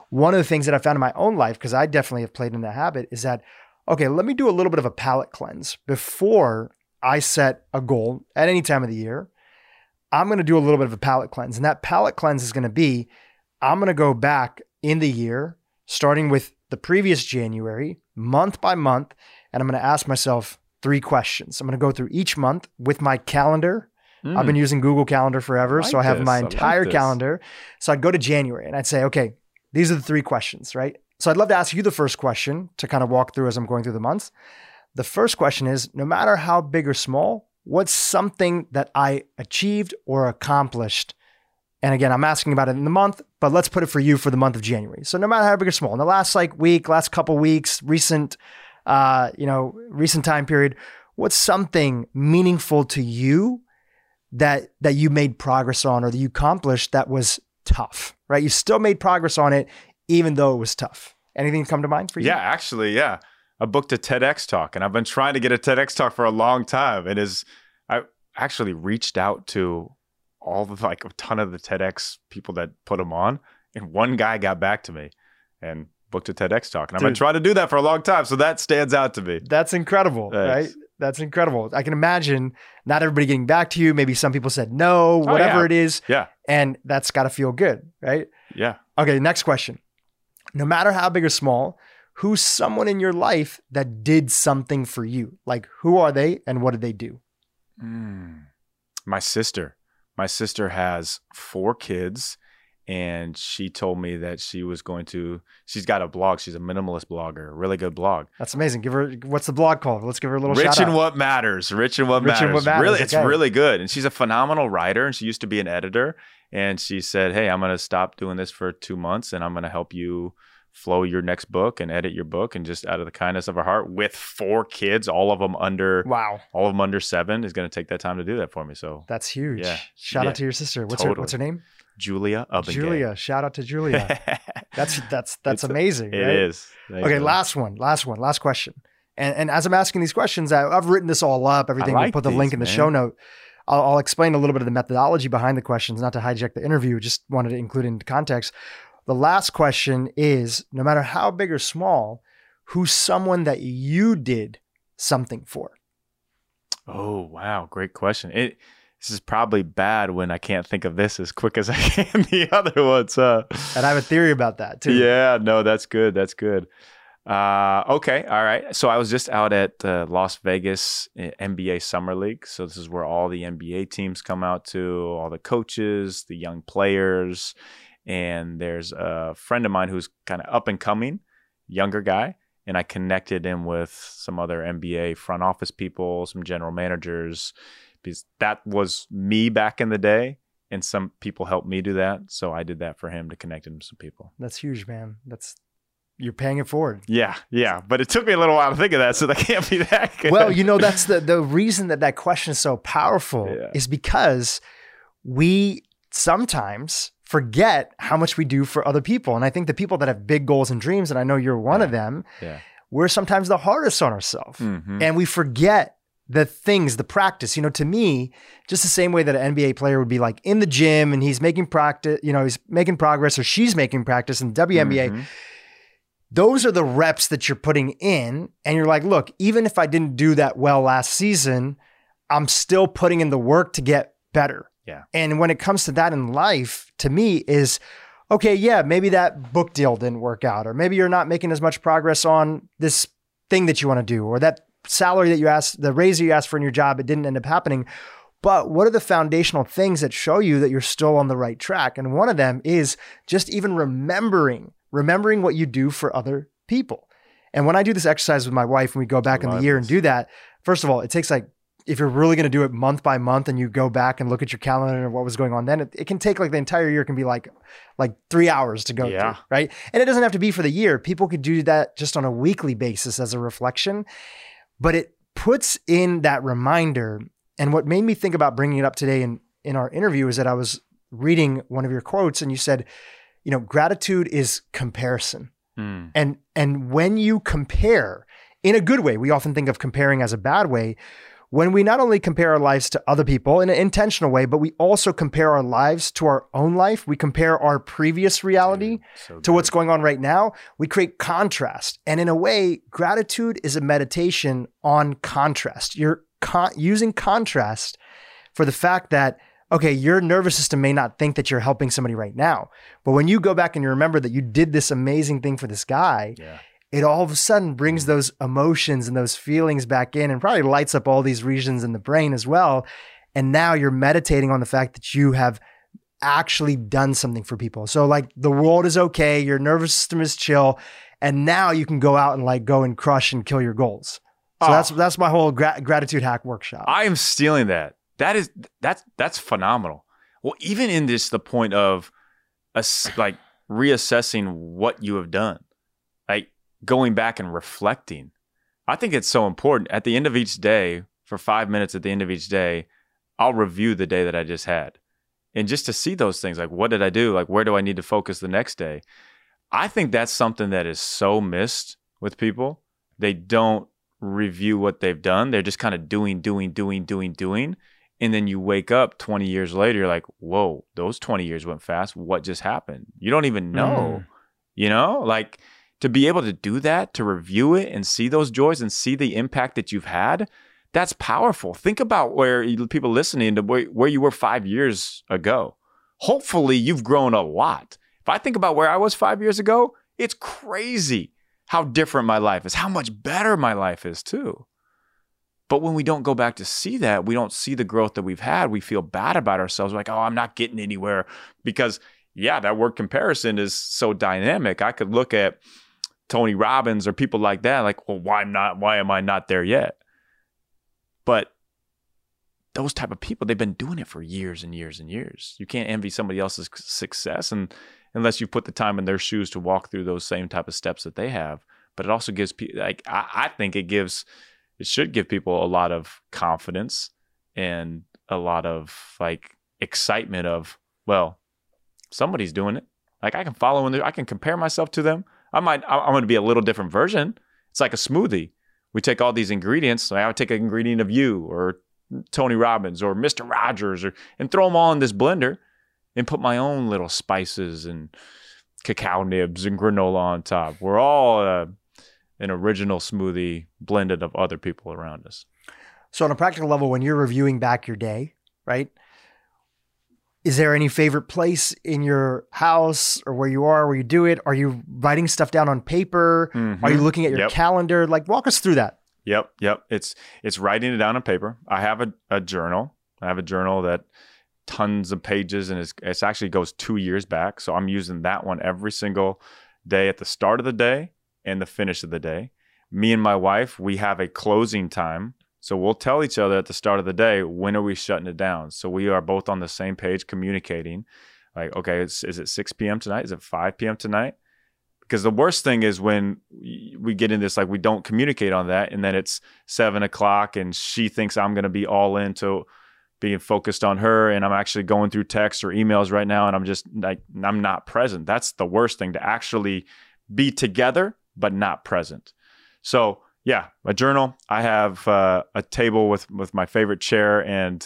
one of the things that I found in my own life, because I definitely have played in the habit, is that, okay, let me do a little bit of a palate cleanse before I set a goal at any time of the year. I'm going to do a little bit of a palate cleanse. And that palate cleanse is going to be, I'm going to go back in the year, starting with the previous January, month by month, and I'm going to ask myself three questions. I'm going to go through each month with my calendar. Mm. I've been using Google Calendar forever, I like so I have this. my entire like calendar. So I'd go to January and I'd say, okay, these are the three questions, right? So I'd love to ask you the first question to kind of walk through as I'm going through the months. The first question is, no matter how big or small, what's something that I achieved or accomplished? And again, I'm asking about it in the month, but let's put it for you for the month of January. So no matter how big or small, in the last like week, last couple weeks, recent, uh, you know, recent time period, what's something meaningful to you that that you made progress on or that you accomplished that was tough, right? You still made progress on it, even though it was tough. Anything come to mind for you? Yeah, actually, yeah. I booked a TEDx talk, and I've been trying to get a TEDx talk for a long time. It is, I actually reached out to all the, like a ton of the TEDx people that put them on, and one guy got back to me and booked a TEDx talk. And I've Dude, been trying to do that for a long time, so that stands out to me. That's incredible, Thanks. right? That's incredible. I can imagine not everybody getting back to you. Maybe some people said no, whatever oh, yeah. it is. Yeah. And that's got to feel good, right? Yeah. Okay, next question. No matter how big or small, who's someone in your life that did something for you? Like, who are they and what did they do? Mm. My sister. My sister has four kids, and she told me that she was going to, she's got a blog. She's a minimalist blogger, a really good blog. That's amazing. Give her, what's the blog called? Let's give her a little Rich shout out. Rich in What Matters. Rich in What Rich Matters. in What Matters. Really, okay. It's really good. And she's a phenomenal writer, and she used to be an editor. And she said, hey, I'm going to stop doing this for two months, and I'm going to help you flow your next book and edit your book, and just out of the kindness of her heart, with four kids, all of them under wow, all of them under seven, is going to take that time to do that for me. So that's huge. Yeah. Shout yeah. out to your sister. What's totally. her What's her name? Julia Ubengay. Julia. Shout out to Julia. that's that's that's it's amazing. A, it right? is. There okay, last one. Last one. Last question. And and as I'm asking these questions, I, I've written this all up. Everything. Like we'll put the these, link in the man. show note. I'll, I'll explain a little bit of the methodology behind the questions, not to hijack the interview. Just wanted to include it into context. The last question is, no matter how big or small, who's someone that you did something for? Oh, wow. Great question. It, this is probably bad when I can't think of this as quick as I can the other ones. Uh, and I have a theory about that too. Yeah, no, that's good. That's good. Uh, okay. All right. So I was just out at uh, Las Vegas N B A Summer League. So this is where all the N B A teams come out to, all the coaches, the young players. And there's a friend of mine who's kind of up and coming, younger guy. And I connected him with some other N B A front office people, some general managers, because that was me back in the day. And some people helped me do that. So I did that for him to connect him to some people. That's huge, man. That's You're paying it forward. Yeah, yeah. But it took me a little while to think of that, so that can't be that good. Well, you know, that's the, the reason that that question is so powerful yeah. is because we sometimes forget how much we do for other people. And I think the people that have big goals and dreams, and I know you're one yeah. of them, yeah. we're sometimes the hardest on ourselves. Mm-hmm. And we forget the things, the practice. You know, to me, just the same way that an N B A player would be like in the gym and he's making practice, you know, he's making progress, or she's making practice in the W N B A. Mm-hmm. Those are the reps that you're putting in. And you're like, look, even if I didn't do that well last season, I'm still putting in the work to get better. Yeah. And when it comes to that in life, to me is, okay, yeah, maybe that book deal didn't work out, or maybe you're not making as much progress on this thing that you want to do, or that salary that you asked, the raise you asked for in your job, it didn't end up happening. But what are the foundational things that show you that you're still on the right track? And one of them is just even remembering, remembering what you do for other people. And when I do this exercise with my wife and we go back in the year and do that, first of all, it takes like, if you're really going to do it month by month and you go back and look at your calendar and what was going on then, it, it can take like the entire year can be like, like three hours to go yeah. through, right? And it doesn't have to be for the year. People could do that just on a weekly basis as a reflection, but it puts in that reminder. And what made me think about bringing it up today in, in our interview is that I was reading one of your quotes and you said, you know, gratitude is comparison. Mm. And, and when you compare in a good way, we often think of comparing as a bad way. when we not only compare our lives to other people in an intentional way, but we also compare our lives to our own life. We compare our previous reality Dude, so to what's going on right now. We create contrast. And in a way, gratitude is a meditation on contrast. You're con- using contrast for the fact that, okay, your nervous system may not think that you're helping somebody right now, but when you go back and you remember that you did this amazing thing for this guy, yeah. it all of a sudden brings those emotions and those feelings back in and probably lights up all these regions in the brain as well. And now you're meditating on the fact that you have actually done something for people. So like the world is okay, your nervous system is chill, and now you can go out and like go and crush and kill your goals. So Oh. that's that's my whole gra- gratitude hack workshop. I am stealing that. That is that's that's phenomenal. Well, even in this, the point of us like reassessing what you have done, like going back and reflecting. I think it's so important. At the end of each day, for five minutes at the end of each day, I'll review the day that I just had, and just to see those things, like what did I do? Like where do I need to focus the next day? I think that's something that is so missed with people. They don't review what they've done. They're just kind of doing, doing, doing, doing, doing. And then you wake up twenty years later, you're like, whoa, those twenty years went fast. What just happened? You don't even know, mm. you know, like to be able to do that, to review it and see those joys and see the impact that you've had. That's powerful. Think about where you, people listening to where, where you were five years ago. Hopefully you've grown a lot. If I think about where I was five years ago, it's crazy how different my life is, how much better my life is too. But when we don't go back to see that, we don't see the growth that we've had. We feel bad about ourselves. We're like, oh, I'm not getting anywhere because, yeah, that word comparison is so dynamic. I could look at Tony Robbins or people like that, like, well, why not? Why am I not there yet? But those type of people, they've been doing it for years and years and years. You can't envy somebody else's success, and unless you put the time in their shoes to walk through those same type of steps that they have. But it also gives people, like, I, I think it gives. It should give people a lot of confidence and a lot of like excitement of, well, somebody's doing it. Like I can follow in there. I can compare myself to them. I might, I'm going to be a little different version. It's like a smoothie. We take all these ingredients. So I would take an ingredient of you or Tony Robbins or Mister Rogers or, and throw them all in this blender and put my own little spices and cacao nibs and granola on top. We're all, uh, an original smoothie blended of other people around us. So on a practical level, when you're reviewing back your day, right? Is there any favorite place in your house or where you are, where you do it? Are you writing stuff down on paper? Mm-hmm. Are you looking at your yep. calendar? Like walk us through that. Yep. Yep. It's, it's writing it down on paper. I have a, a journal. I have a journal that tons of pages and it's, it's actually goes two years back. So I'm using that one every single day at the start of the day and the finish of the day. Me and my wife, we have a closing time. So we'll tell each other at the start of the day, when are we shutting it down? So we are both on the same page communicating. Like, okay, is, is it six p.m. tonight? Is it five p.m. tonight? Because the worst thing is when we get in this, like we don't communicate on that. And then it's seven o'clock and she thinks I'm going to be all into being focused on her. And I'm actually going through texts or emails right now. And I'm just like, I'm not present. That's the worst thing, to actually be together but not present. So yeah, a journal. I have uh, a table with, with my favorite chair and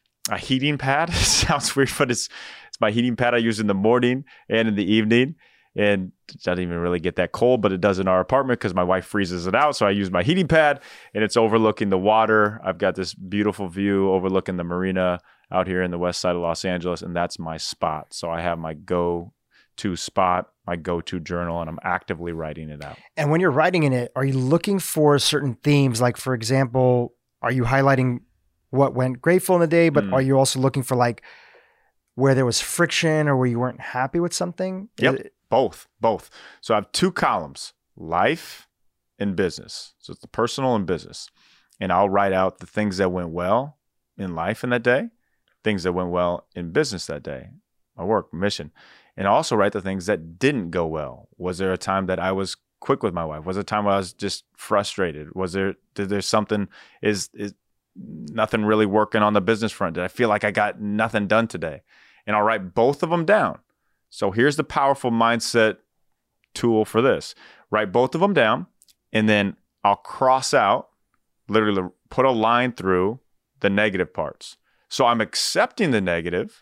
a heating pad. It sounds weird, but it's it's my heating pad I use in the morning and in the evening. And it doesn't even really get that cold, but it does in our apartment because my wife freezes it out. So I use my heating pad and it's overlooking the water. I've got this beautiful view overlooking the marina out here in the west side of Los Angeles, and that's my spot. So I have my go to spot, my go-to journal, and I'm actively writing it out. And when you're writing in it, are you looking for certain themes? Like, for example, are you highlighting what went grateful in the day, but mm. are you also looking for like where there was friction or where you weren't happy with something? Yep, it- both, both. So I have two columns, life and business. So it's the personal and business. And I'll write out the things that went well in life in that day, things that went well in business that day, my work, mission. And also write the things that didn't go well. Was there a time that I was quick with my wife? Was there a time where I was just frustrated? Was there, did there something, is, is nothing really working on the business front? Did I feel like I got nothing done today? And I'll write both of them down. So here's the powerful mindset tool for this. Write both of them down, and then I'll cross out literally put a line through the negative parts. So I'm accepting the negative.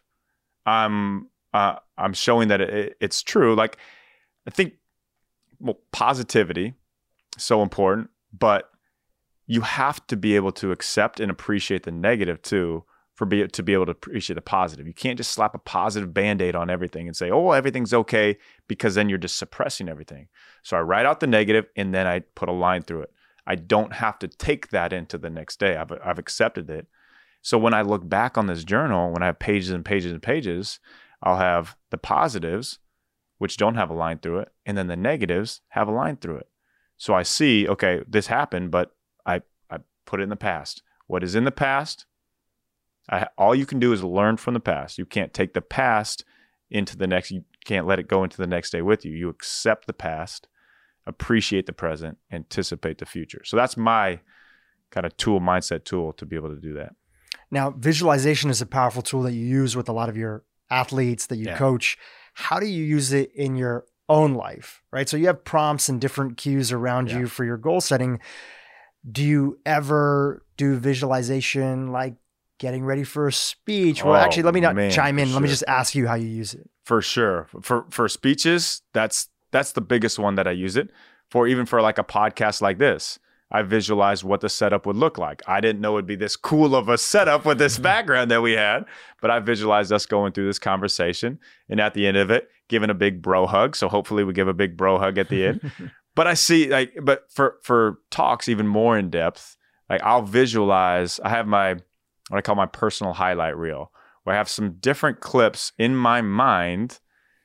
I'm uh, I'm showing that it, it's true. Like I think, well, positivity is so important, but you have to be able to accept and appreciate the negative too, for be to be able to appreciate the positive. You can't just slap a positive Band-Aid on everything and say, oh, everything's okay, because then you're just suppressing everything. So I write out the negative and then I put a line through it. I don't have to take that into the next day. I've I've accepted it. So when I look back on this journal, when I have pages and pages and pages, I'll have the positives, which don't have a line through it, and then the negatives have a line through it. So I see, okay, this happened, but I, I put it in the past. What is in the past? I, all you can do is learn from the past. You can't take the past into the next, you can't let it go into the next day with you. You accept the past, appreciate the present, anticipate the future. So that's my kind of tool, mindset tool to be able to do that. Now, visualization is a powerful tool that you use with a lot of your athletes that you yeah. coach. How do you use it in your own life, right? So you have prompts and different cues around yeah. you for your goal setting. Do you ever do visualization like getting ready for a speech? Well, oh, actually, let me not man, chime in. Let sure. me just ask you how you use it. For sure. For for speeches, that's that's the biggest one that I use it for. Even for like a podcast like this, I visualized what the setup would look like. I didn't know it'd be this cool of a setup with this background that we had, but I visualized us going through this conversation, and at the end of it, giving a big bro hug. So hopefully we give a big bro hug at the end. But I see like, but for, for talks even more in depth, like I'll visualize, I have my, what I call my personal highlight reel, where I have some different clips in my mind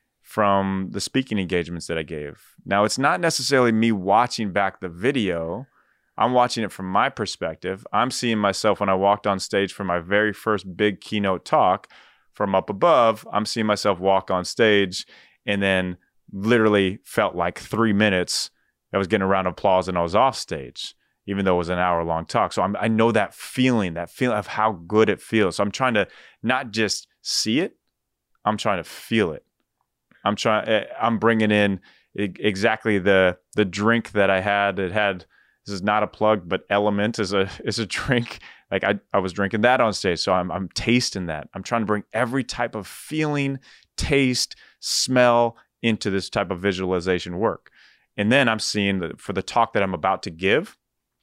from the speaking engagements that I gave. Now, it's not necessarily me watching back the video. I'm watching it from my perspective. I'm seeing myself when I walked on stage for my very first big keynote talk from up above. I'm seeing myself walk on stage and then literally felt like three minutes I was getting a round of applause and I was off stage, even though it was an hour long talk. So I'm, I know that feeling, that feeling of how good it feels. So I'm trying to not just see it, I'm trying to feel it. I'm trying, I'm bringing in exactly the, the drink that I had. It had, this is not a plug, but Element is a, is a drink. Like I, I was drinking that on stage. So I'm, I'm tasting that. I'm trying to bring every type of feeling, taste, smell into this type of visualization work. And then I'm seeing that for the talk that I'm about to give,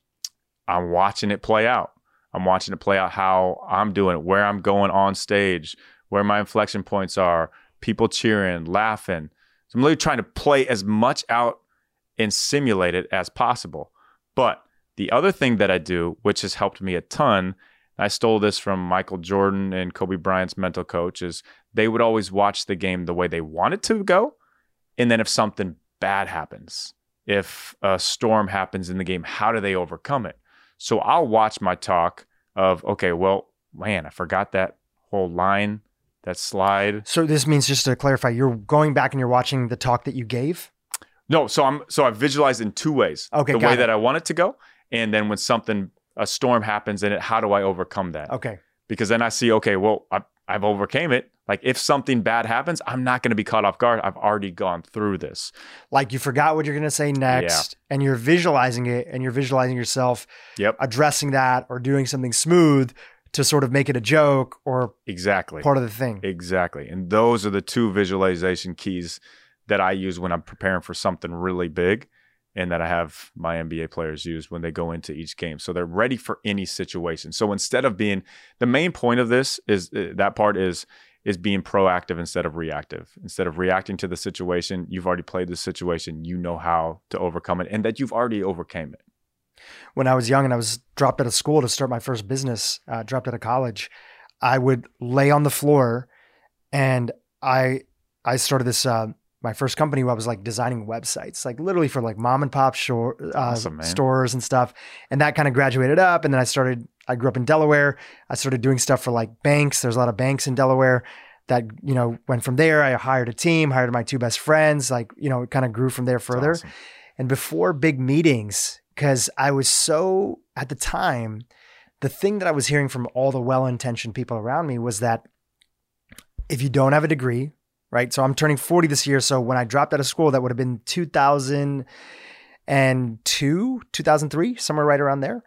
I'm watching it play out. I'm watching it play out how I'm doing it, where I'm going on stage, where my inflection points are, people cheering, laughing. So I'm really trying to play as much out and simulate it as possible. But the other thing that I do, which has helped me a ton, I stole this from Michael Jordan and Kobe Bryant's mental coach, is they would always watch the game the way they want it to go. And then if something bad happens, if a storm happens in the game, how do they overcome it? So I'll watch my talk of, okay, well, man, I forgot that whole line, that slide. So this means, just to clarify, you're going back and you're watching the talk that you gave? No, so I'm so I visualized in two ways. Okay, the way it. that I want it to go, and then when something, a storm happens in it, how do I overcome that? Okay. Because then I see, okay, well, I, I've overcame it. Like if something bad happens, I'm not going to be caught off guard. I've already gone through this. Like you forgot what you're going to say next, yeah. and you're visualizing it, and you're visualizing yourself yep. addressing that or doing something smooth to sort of make it a joke or exactly part of the thing. Exactly. And those are the two visualization keys that I use when I'm preparing for something really big, and that I have my N B A players use when they go into each game. So they're ready for any situation. So instead of being, the main point of this is, uh, that part is, is being proactive instead of reactive. Instead of reacting to the situation, you've already played the situation, you know how to overcome it, and that you've already overcame it. When I was young and I was dropped out of school to start my first business, uh, dropped out of college, I would lay on the floor and I, I started this, uh, my first company where I was like designing websites, like literally for like mom and pop shore, uh, awesome, stores and stuff. And that kind of graduated up. And then I started, I grew up in Delaware. I started doing stuff for like banks. There's a lot of banks in Delaware that, you know, went from there. I hired a team, hired my two best friends, like, you know, it kind of grew from there further. Awesome. And before big meetings, because I was so, at the time, the thing that I was hearing from all the well-intentioned people around me was that if you don't have a degree, right? So I'm turning forty this year. So when I dropped out of school, that would have been two thousand two, two thousand three, somewhere right around there.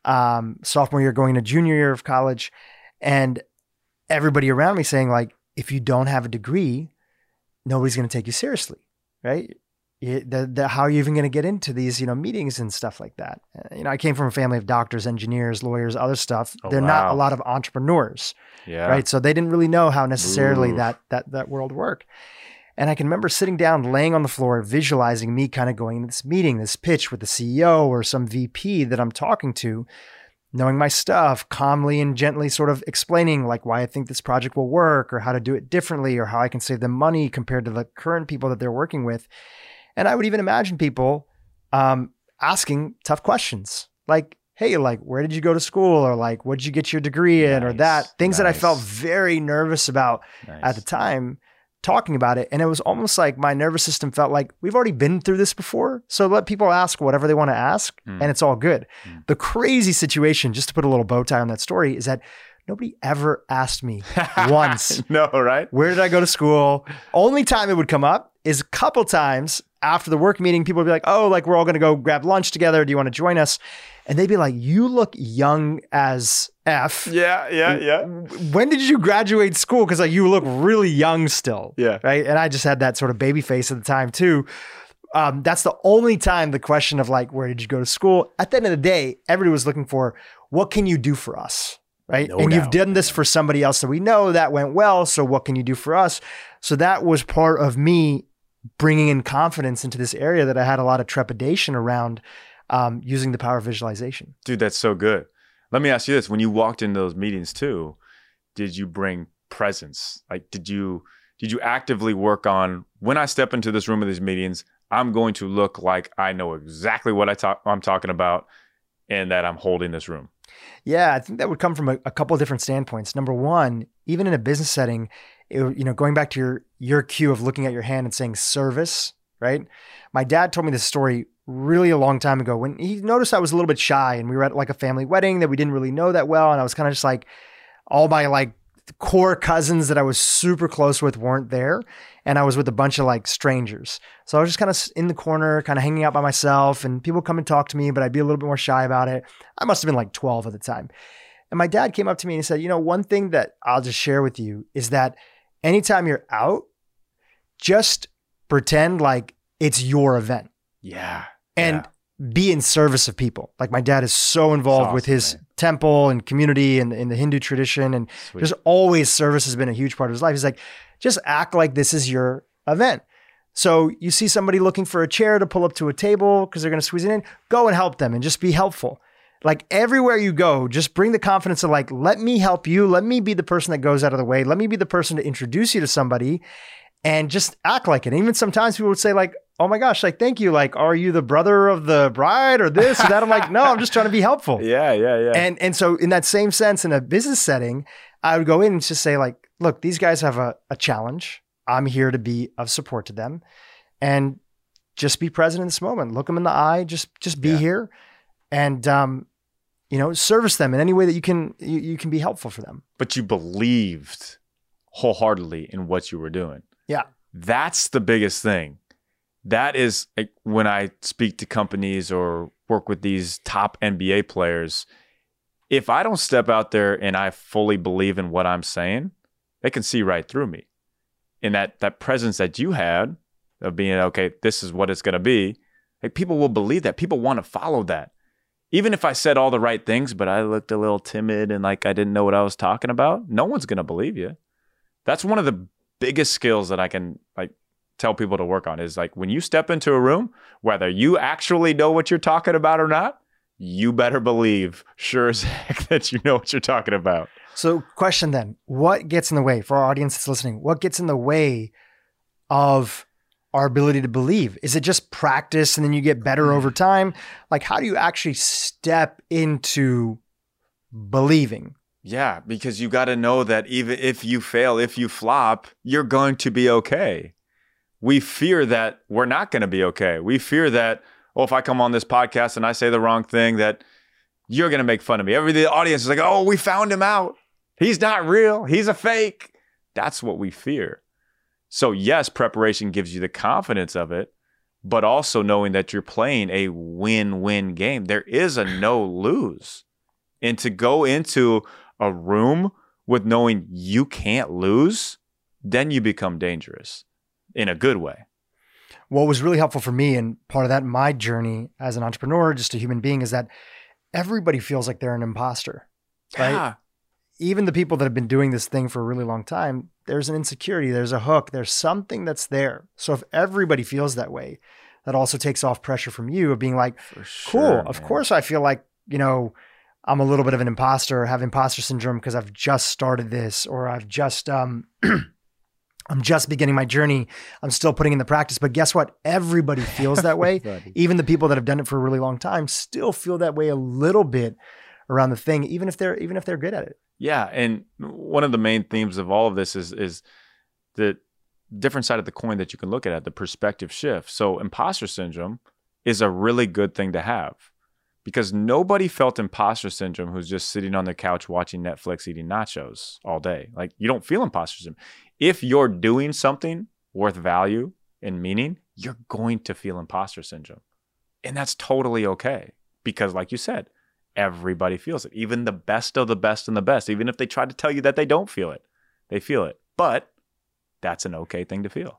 um, sophomore year going to junior year of college, and everybody around me saying like, if you don't have a degree, nobody's going to take you seriously, right? You, the, the, how are you even going to get into these, you know, meetings and stuff like that? Uh, you know, I came from a family of doctors, engineers, lawyers, other stuff. Oh, They're wow. not a lot of entrepreneurs, Yeah. right? So they didn't really know how necessarily Ooh. that that that world worked. And I can remember sitting down, laying on the floor, visualizing me kind of going into this meeting, this pitch with the C E O or some V P that I'm talking to, knowing my stuff, calmly and gently sort of explaining like why I think this project will work or how to do it differently or how I can save them money compared to the current people that they're working with. And I would even imagine people um, asking tough questions like, hey, like, where did you go to school? Or like, what did you get your degree in? Nice, or that, things nice. that I felt very nervous about Nice. at the time, talking about it. And it was almost like my nervous system felt like we've already been through this before. So let people ask whatever they want to ask Mm. and it's all good. Mm. The crazy situation, just to put a little bow tie on that story, is that nobody ever asked me once, No, right? where did I go to school? Only time it would come up is a couple times after the work meeting, people would be like, oh, like we're all going to go grab lunch together. Do you want to join us? And they'd be like, you look young as F. Yeah, yeah, yeah. When did you graduate school? Because like you look really young still. Yeah. Right. And I just had that sort of baby face at the time too. Um, that's the only time the question of like, where did you go to school? At the end of the day, everybody was looking for, what can you do for us? Right. No and doubt. you've done this for somebody else that we know that went well. So what can you do for us? So that was part of me bringing in confidence into this area that I had a lot of trepidation around, um, using the power of visualization. Dude, that's so good. Let me ask you this. When you walked into those meetings too, did you bring presence? Like, did you, did you actively work on, when I step into this room of these meetings, I'm going to look like I know exactly what I talk, I'm talking about and that I'm holding this room? Yeah, I think that would come from a, a couple of different standpoints. Number one, even in a business setting, it, you know, going back to your your cue of looking at your hand and saying service, right? My dad told me this story really a long time ago when he noticed I was a little bit shy and we were at like a family wedding that we didn't really know that well. And I was kind of just like, all my like core cousins that I was super close with weren't there. And I was with a bunch of like strangers. So I was just kind of in the corner, kind of hanging out by myself, and people come and talk to me, but I'd be a little bit more shy about it. I must have been like twelve at the time. And my dad came up to me and he said, you know, one thing that I'll just share with you is that anytime you're out, just pretend like it's your event. Yeah. And yeah. be in service of people. Like my dad is so involved That's with awesome, his man. temple and community and in the Hindu tradition. And Sweet. just always service has been a huge part of his life. He's like, just act like this is your event. So you see somebody looking for a chair to pull up to a table because they're going to squeeze it in, go and help them and just be helpful. Like everywhere you go, just bring the confidence of like, let me help you. Let me be the person that goes out of the way. Let me be the person to introduce you to somebody and just act like it. And even sometimes people would say like, oh my gosh, like, thank you. Like, are you the brother of the bride or this or that? I'm like, no, I'm just trying to be helpful. Yeah, yeah, yeah. And, and so in that same sense, in a business setting, I would go in and just say like, look, these guys have a, a challenge. I'm here to be of support to them and just be present in this moment. Look them in the eye, just, just be Yeah. here and, um, you know, service them in any way that you can, you, you can be helpful for them. But you believed wholeheartedly in what you were doing. Yeah. That's the biggest thing. That is like, when I speak to companies or work with these top N B A players, if I don't step out there and I fully believe in what I'm saying, they can see right through me. And that that presence that you had of being, okay, this is what it's going to be, like people will believe that. People want to follow that. Even if I said all the right things, but I looked a little timid and like I didn't know what I was talking about, no one's going to believe you. That's one of the biggest skills that I can like tell people to work on is like when you step into a room, whether you actually know what you're talking about or not, you better believe sure as heck that you know what you're talking about. So question then, what gets in the way for our audience that's listening? What gets in the way of our ability to believe? Is it just practice and then you get better over time? Like how do you actually step into believing? Yeah, because you got to know that even if you fail, if you flop, you're going to be okay. We fear that we're not going to be okay. We fear that, oh, if I come on this podcast and I say the wrong thing, that you're going to make fun of me. Every the audience is like, oh, we found him out. He's not real. He's a fake. That's what we fear. So yes, preparation gives you the confidence of it, but also knowing that you're playing a win-win game. There is a no lose. And to go into a room with knowing you can't lose, then you become dangerous in a good way. What was really helpful for me, and part of that in my journey as an entrepreneur, just a human being, is that everybody feels like they're an imposter, right? Yeah. Even the people that have been doing this thing for a really long time, there's an insecurity, there's a hook, there's something that's there. So if everybody feels that way, that also takes off pressure from you of being like, For sure, cool, man. of course I feel like, you know, I'm a little bit of an imposter, have imposter syndrome because I've just started this, or I've just, um, I'm just beginning my journey. I'm still putting in the practice, but guess what? Everybody feels that way. Even the people that have done it for a really long time still feel that way a little bit around the thing, even if they're, even if they're good at it. Yeah. And one of the main themes of all of this is, is the different side of the coin that you can look at, the perspective shift. So imposter syndrome is a really good thing to have, because nobody felt imposter syndrome who's just sitting on the couch watching Netflix, eating nachos all day. Like, you don't feel imposter syndrome. If you're doing something worth value and meaning, you're going to feel imposter syndrome. And that's totally okay. Because like you said, everybody feels it. Even the best of the best and the best, even if they try to tell you that they don't feel it, they feel it. But that's an okay thing to feel.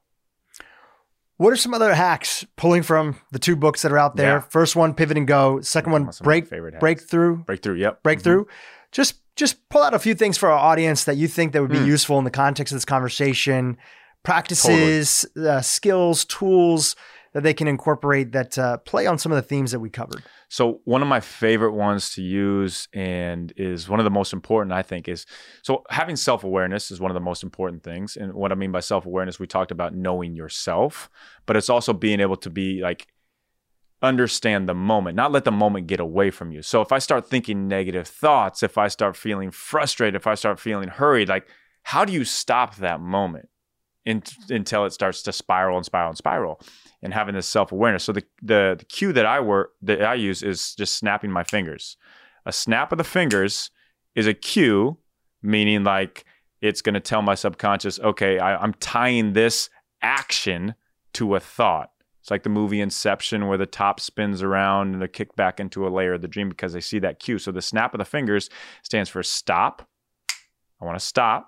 What are some other hacks pulling from the two books that are out there? Yeah. First one, Pivot and Go. Second one, Some of my break, favorite hacks. breakthrough, Breakthrough. Yep. breakthrough. Mm-hmm. Just, just pull out a few things for our audience that you think that would be Mm. useful in the context of this conversation. Practices, totally. uh, skills, tools that they can incorporate that uh, play on some of the themes that we covered. So one of my favorite ones to use, and is one of the most important, I think, is, so having self-awareness is one of the most important things. And what I mean by self-awareness, we talked about knowing yourself, but it's also being able to be like, understand the moment, not let the moment get away from you. So if I start thinking negative thoughts, if I start feeling frustrated, if I start feeling hurried, like, how do you stop that moment in, until it starts to spiral and spiral and spiral? And having this self-awareness. So the, the the cue that I work that I use is just snapping my fingers. A snap of the fingers is a cue, meaning like it's going to tell my subconscious, okay, I, I'm tying this action to a thought. It's like the movie Inception, where the top spins around and they kick back into a layer of the dream because they see that cue. So the snap of the fingers stands for stop. I want to stop.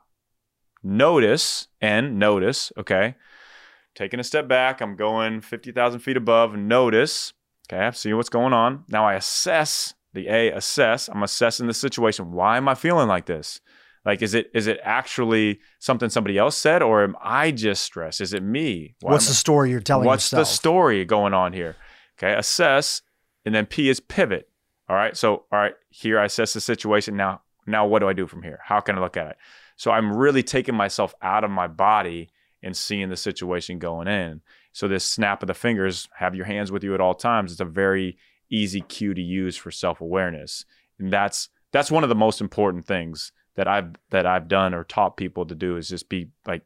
Notice, and notice, okay? Taking a step back, I'm going fifty thousand feet above, notice, okay, I see what's going on. Now I assess, the A, assess, I'm assessing the situation. Why am I feeling like this? Like, is it is it actually something somebody else said, or am I just stressed? Is it me? Why What's am the I, story you're telling what's yourself? What's the story going on here? Okay, assess, and then P is pivot. All right, so, all right, here I assess the situation. Now, now what do I do from here? How can I look at it? So I'm really taking myself out of my body and seeing the situation going in. So this snap of the fingers, have your hands with you at all times. It's a very easy cue to use for self-awareness. And that's that's one of the most important things that I've that I've done or taught people to do, is just be like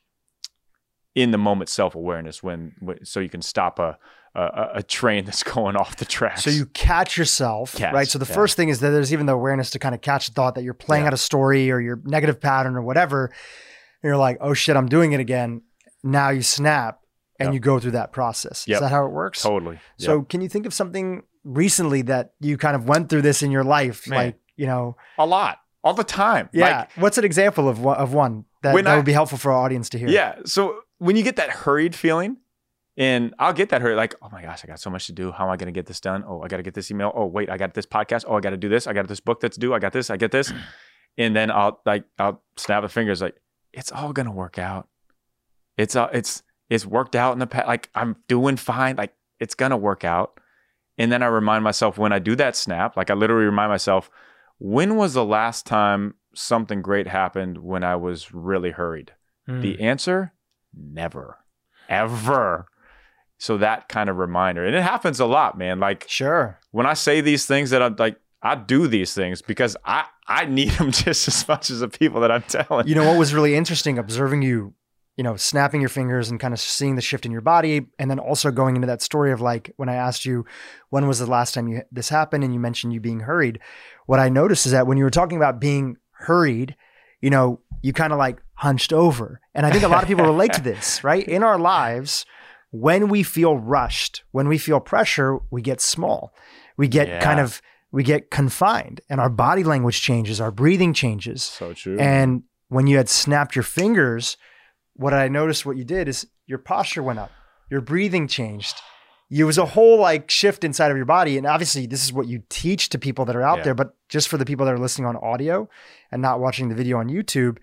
in the moment self-awareness when, when so you can stop a, a a train that's going off the tracks. So you catch yourself, Catch, right? So the yeah. first thing is that there's even the awareness to kind of catch the thought that you're playing Yeah. out a story or your negative pattern or whatever. And you're like, oh shit, I'm doing it again. Now you snap and Yep. you go through that process. Yep. Is that how it works? Totally. So Yep. can you think of something recently that you kind of went through this in your life? Man. Like, you know, a lot, all the time. yeah. Like, What's an example of one, of one that, When that I- would be helpful for our audience to hear? yeah. So when you get that hurried feeling, and I'll get that hurried, like, oh my gosh, I got so much to do. How am I going to get this done? Oh, I got to get this email. Oh, wait, I got this podcast. Oh, I got to do this. I got this book that's due. I got this. I get this. And then I'll like, I'll snap the fingers like, it's all going to work out. It's, uh, it's, it's worked out in the past. Like, I'm doing fine. Like, it's going to work out. And then I remind myself when I do that snap, like I literally remind myself, when was the last time something great happened when I was really hurried? Hmm. The answer, never, ever. So that kind of reminder, and it happens a lot, man. Like Sure. when I say these things that I'm like, I do these things because I, I need them just as much as the people that I'm telling. You know, what was really interesting observing you, you know, snapping your fingers and kind of seeing the shift in your body. And then also going into that story of like, when I asked you, when was the last time you, this happened? And you mentioned you being hurried. What I noticed is that when you were talking about being hurried, you know, you kind of like hunched over. And I think a lot of people relate to this, right? In our lives, when we feel rushed, when we feel pressure, we get small. We get Yeah. kind of we get confined and our body language changes, our breathing changes. So true. And when you had snapped your fingers, what I noticed what you did is your posture went up, your breathing changed. It was a whole like shift inside of your body. And obviously this is what you teach to people that are out Yeah. there, but just for the people that are listening on audio and not watching the video on YouTube,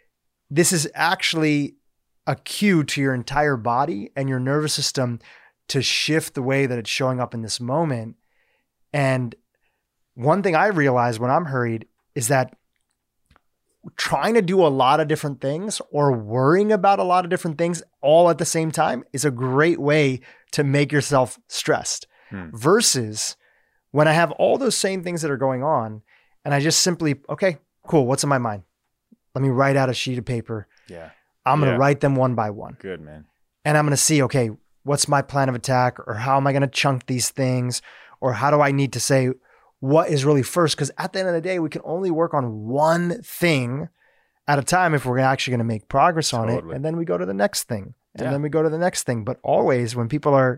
this is actually a cue to your entire body and your nervous system to shift the way that it's showing up in this moment. And one thing I realize when I'm hurried is that trying to do a lot of different things or worrying about a lot of different things all at the same time is a great way to make yourself stressed. Hmm. Versus when I have all those same things that are going on and I just simply, okay, cool. What's in my mind? Let me write out a sheet of paper. Yeah. I'm going to Yeah. write them one by one. Good, man. And I'm going to see, okay, what's my plan of attack, or how am I going to chunk these things, or how do I need to say what is really first? Because at the end of the day, we can only work on one thing at a time if we're actually going to make progress on Totally. it. And then we go to the next thing, and Yeah. then we go to the next thing. But always when people are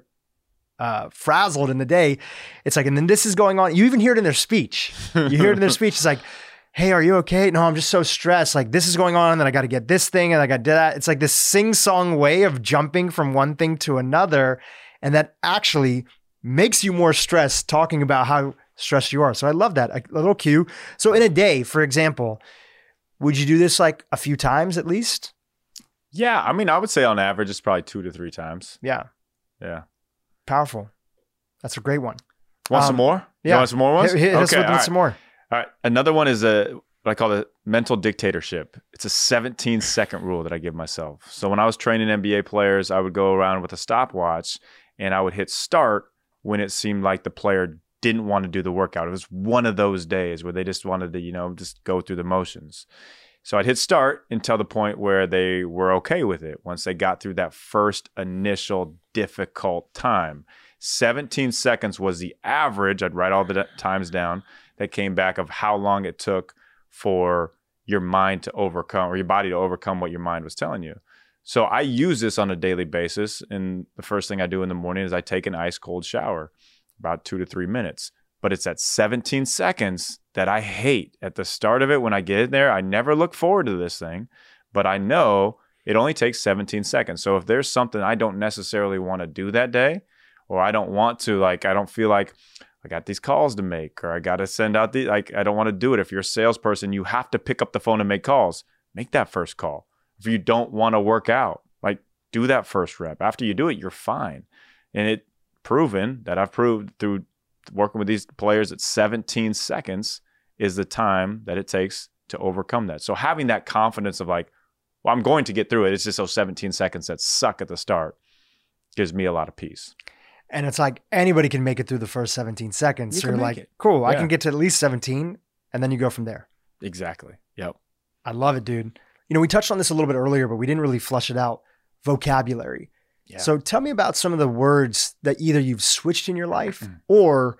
uh, frazzled in the day, it's like, and then this is going on. You even hear it in their speech. You hear it in their speech. It's like, hey, are you okay? No, I'm just so stressed. Like this is going on, and then I got to get this thing, and I got to do that. It's like this sing-song way of jumping from one thing to another. And that actually makes you more stressed talking about how stressed you are. So I love that. A little cue. So in a day, for example, would you do this like a few times at least? Yeah. I mean, I would say on average, it's probably two to three times. Yeah. Yeah. Powerful. That's a great one. Want Um, some more? yeah. You want some more ones? Hit, hit us Okay, with all right. some more. All right. Another one is a what I call the mental dictatorship. It's a seventeen second rule that I give myself. So when I was training N B A players, I would go around with a stopwatch and I would hit start when it seemed like the player didn't want to do the workout. It was one of those days where they just wanted to, you know, just go through the motions. So I'd hit start until the point where they were okay with it. Once they got through that first initial difficult time. seventeen seconds was the average. I'd write all the times down that came back of how long it took for your mind to overcome, or your body to overcome what your mind was telling you. So I use this on a daily basis. And the first thing I do in the morning is I take an ice cold shower, about two to three minutes. But it's at seventeen seconds that I hate. At the start of it, when I get in there, I never look forward to this thing, but I know it only takes seventeen seconds. So if there's something I don't necessarily want to do that day, or I don't want to, like, I don't feel like I got these calls to make, or I got to send out the, like, I don't want to do it. If you're a salesperson, you have to pick up the phone and make calls. Make that first call. If you don't want to work out, like, do that first rep. After you do it, you're fine. And it proven that I've proved through working with these players that seventeen seconds is the time that it takes to overcome that. So having that confidence of like, well, I'm going to get through it. It's just those seventeen seconds that suck at the start gives me a lot of peace. And it's like anybody can make it through the first seventeen seconds. You So can you're make like, it. cool, I Yeah. can get to at least seventeen, and then you go from there. Exactly. Yep. I love it, dude. You know, we touched on this a little bit earlier, but we didn't really flush it out. Vocabulary. Yeah. So tell me about some of the words that either you've switched in your life Mm. or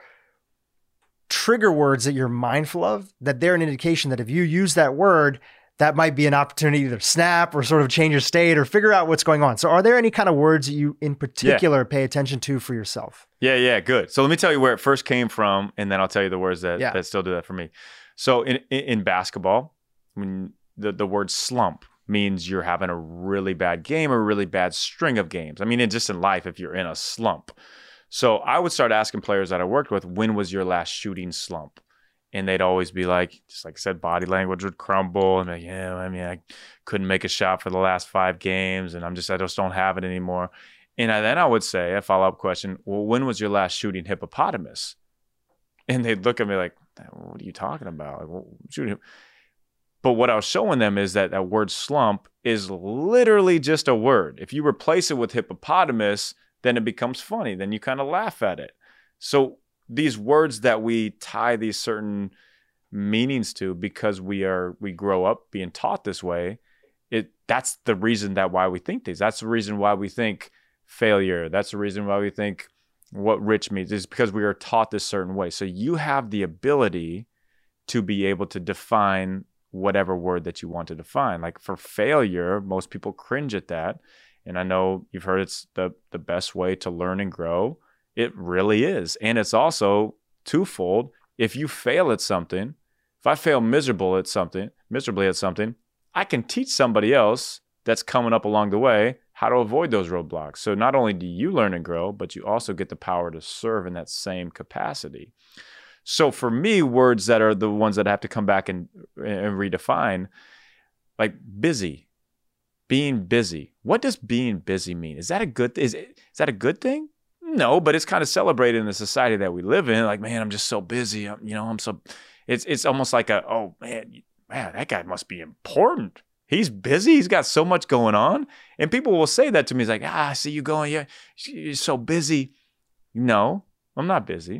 trigger words that you're mindful of, that they're an indication that if you use that word, that might be an opportunity to either snap or sort of change your state or figure out what's going on. So are there any kind of words that you in particular pay attention to for yourself? Yeah, yeah, good. So let me tell you where it first came from, and then I'll tell you the words that, Yeah. that still do that for me. So in in, in basketball, when the, the word slump means you're having a really bad game or a really bad string of games. I mean, in just in life, if you're in a slump. So I would start asking players that I worked with, when was your last shooting slump? And they'd always be like, just like I said, body language would crumble. And like, yeah, I mean, I couldn't make a shot for the last five games. And I'm just, I just don't have it anymore. And I, then I would say, a follow-up question, well, when was your last shooting hippopotamus? And they'd look at me like, what are you talking about? Like, well, shooting. But what I was showing them is that that word slump is literally just a word. If you replace it with hippopotamus, then it becomes funny. Then you kind of laugh at it. So these words that we tie these certain meanings to because we are we grow up being taught this way, it that's the reason that why we think these. That's the reason why we think failure. That's the reason why we think what rich means, is because we are taught this certain way. So you have the ability to be able to define whatever word that you want to define. Like for failure, most people cringe at that. And I know you've heard it's the the best way to learn and grow. It really is. And it's also twofold. if you fail at something, if I fail miserable at something, miserably at something, I can teach somebody else that's coming up along the way how to avoid those roadblocks. So not only do you learn and grow, but you also get the power to serve in that same capacity. So for me, words that are the ones that I have to come back and, and redefine, like busy, being busy. What does being busy mean? Is that a good, is, is that a good thing? No, but it's kind of celebrated in the society that we live in. Like, man, I'm just so busy. I'm, you know, I'm so, it's, it's almost like a, oh man, man, that guy must be important. He's busy. He's got so much going on. And people will say that to me. It's like, ah, I see you going, yeah, you're so busy. No, I'm not busy.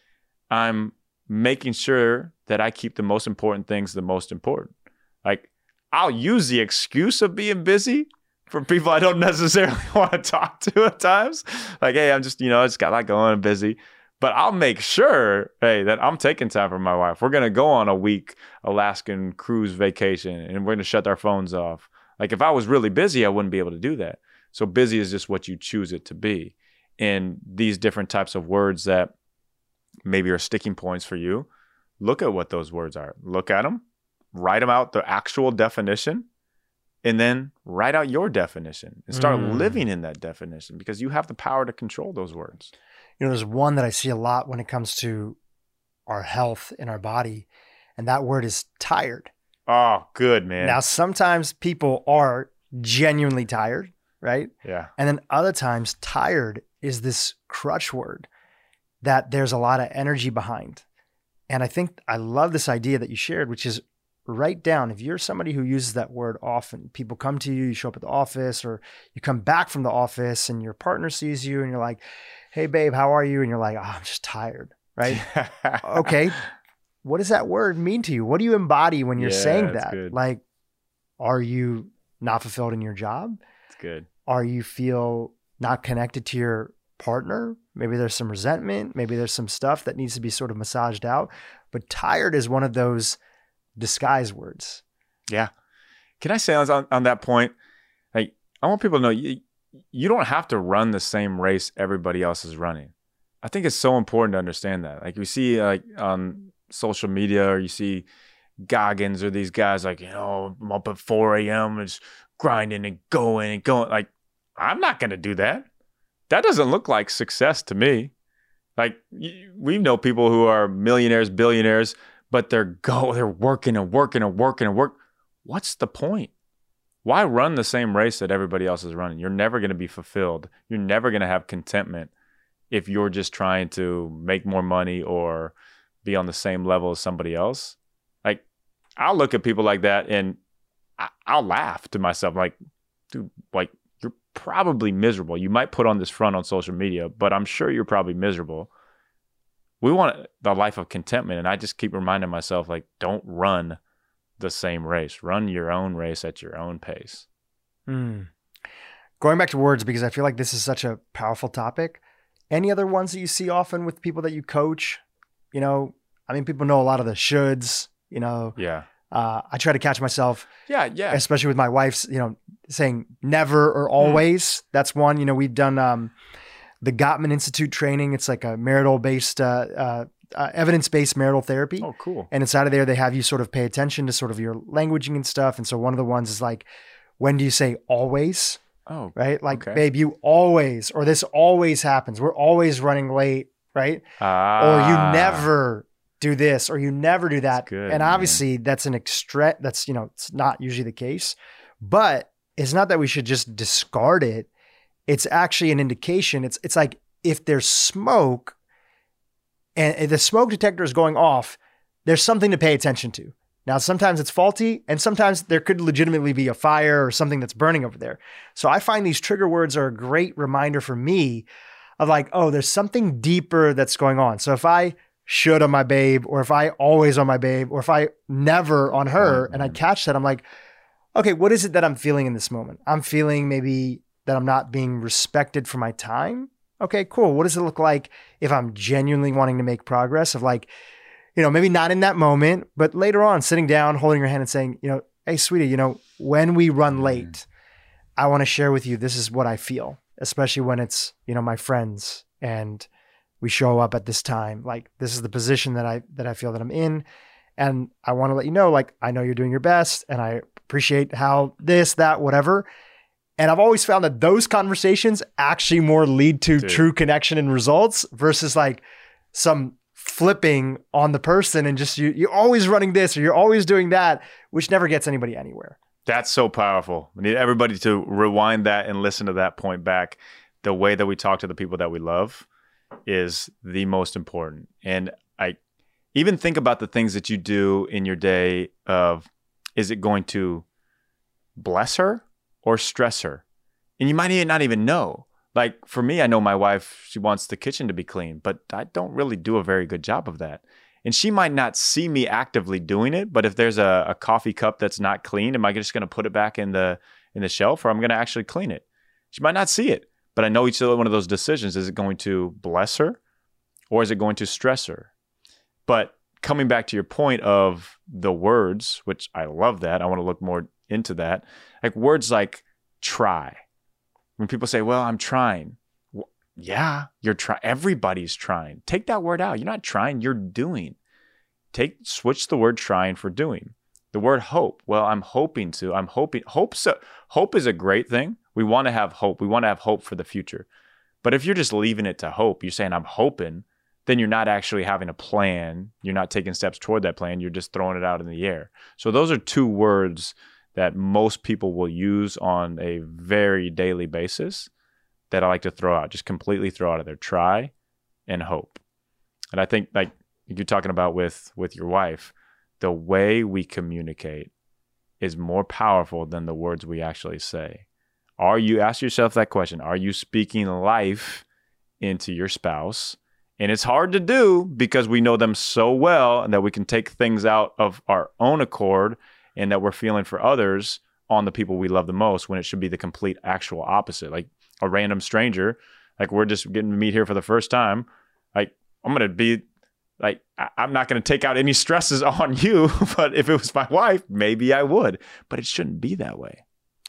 I'm making sure that I keep the most important things the most important. Like, I'll use the excuse of being busy for people I don't necessarily want to talk to at times. Like, hey, I'm just, you know, I just got a lot going, I'm busy. But I'll make sure, hey, that I'm taking time for my wife. We're going to go on a week Alaskan cruise vacation and we're going to shut our phones off. Like if I was really busy, I wouldn't be able to do that. So busy is just what you choose it to be. And these different types of words that maybe are sticking points for you, look at what those words are. Look at them, write them out, the actual definition, and then write out your definition and start mm. living in that definition because you have the power to control those words. You know, there's one that I see a lot when it comes to our health in our body, and that word is tired. Oh, good, man. Now, sometimes people are genuinely tired, right? Yeah. And then other times, tired is this crutch word that there's a lot of energy behind. And I think I love this idea that you shared, which is write down, if you're somebody who uses that word often, people come to you, you show up at the office, or you come back from the office and your partner sees you and you're like, hey, babe, how are you? And you're like, oh, I'm just tired, right? Okay. What does that word mean to you? What do you embody when you're yeah, saying that? Good. Like, are you not fulfilled in your job? It's good. Are you feel not connected to your partner? Maybe there's some resentment. Maybe there's some stuff that needs to be sort of massaged out. But tired is one of those disguise words. Yeah. Can I say on, on that point, like, I want people to know you, you don't have to run the same race everybody else is running. I think it's so important to understand that. Like we see like on social media or you see Goggins or these guys like, you know, I'm up at four a.m. and just grinding and going and going. Like, I'm not going to do that. That doesn't look like success to me. Like we know people who are millionaires, billionaires, but they're go, they're working and working and working and work. What's the point? Why run the same race that everybody else is running? You're never going to be fulfilled. You're never going to have contentment if you're just trying to make more money or be on the same level as somebody else. Like, I'll look at people like that and I, I'll laugh to myself like, dude, like, you're probably miserable. You might put on this front on social media, but I'm sure you're probably miserable. We want the life of contentment. And I just keep reminding myself, like, don't run the same race. Run your own race at your own pace. Mm. Going back to words, because I feel like this is such a powerful topic. Any other ones that you see often with people that you coach? You know, I mean, people know a lot of the shoulds, you know. Yeah. Uh, I try to catch myself. Yeah, yeah. Especially with my wife's, you know, saying never or always. Mm. That's one. You know, we've done um, the Gottman Institute training. It's like a marital-based, uh, uh, uh, evidence-based marital therapy. Oh, cool. And inside of there, they have you sort of pay attention to sort of your languaging and stuff. And so one of the ones is like, when do you say always? Oh, right? Like, okay. Babe, you always, or this always happens. We're always running late, right? Ah. Or you never do this, or you never do that. Good, and obviously man. that's an extra, that's, you know, it's not usually the case, but it's not that we should just discard it. It's actually an indication. It's, it's like if there's smoke and if the smoke detector is going off, there's something to pay attention to. Now, sometimes it's faulty and sometimes there could legitimately be a fire or something that's burning over there. So I find these trigger words are a great reminder for me of like, oh, there's something deeper that's going on. So if I should on my babe, or if I always on my babe, or if I never on her, and I catch that, I'm like, okay, what is it that I'm feeling in this moment? I'm feeling maybe that I'm not being respected for my time. Okay, cool. What does it look like if I'm genuinely wanting to make progress of like, you know, maybe not in that moment, but later on sitting down, holding your hand and saying, you know, hey, sweetie, you know, when we run late, I want to share with you, this is what I feel, especially when it's, you know, my friends and we show up at this time. Like, this is the position that I that I feel that I'm in. And I want to let you know, like, I know you're doing your best and I appreciate how this, that, whatever. And I've always found that those conversations actually more lead to Dude. true connection and results versus like some flipping on the person and just you, you're always running this or you're always doing that, which never gets anybody anywhere. That's so powerful. We need everybody to rewind that and listen to that point back. The way that we talk to the people that we love is the most important. And I even think about the things that you do in your day of, is it going to bless her or stress her? And you might not even know. Like for me, I know my wife, she wants the kitchen to be clean, but I don't really do a very good job of that. And she might not see me actively doing it, but if there's a, a coffee cup that's not clean, am I just going to put it back in the in the shelf or I'm going to actually clean it? She might not see it, but I know each one of those decisions, is it going to bless her or is it going to stress her? But coming back to your point of the words, which I love that. I want to look more into that. Like words like try. When people say, well, I'm trying. Well, yeah, you're trying. Everybody's trying. Take that word out. You're not trying, you're doing. Take, switch the word trying for doing. The word hope. Well, I'm hoping to. I'm hoping. Hope's a, hope is a great thing. We want to have hope. We want to have hope for the future. But if you're just leaving it to hope, you're saying, I'm hoping, then you're not actually having a plan. You're not taking steps toward that plan. You're just throwing it out in the air. So those are two words that most people will use on a very daily basis that I like to throw out, just completely throw out of there. Try and hope. And I think like you're talking about with, with your wife, the way we communicate is more powerful than the words we actually say. Are you, ask yourself that question, are you speaking life into your spouse? And it's hard to do because we know them so well and that we can take things out of our own accord and that we're feeling for others on the people we love the most when it should be the complete actual opposite. Like a random stranger, like we're just getting to meet here for the first time. Like I'm going to be like, I- I'm not going to take out any stresses on you, but if it was my wife, maybe I would, but it shouldn't be that way.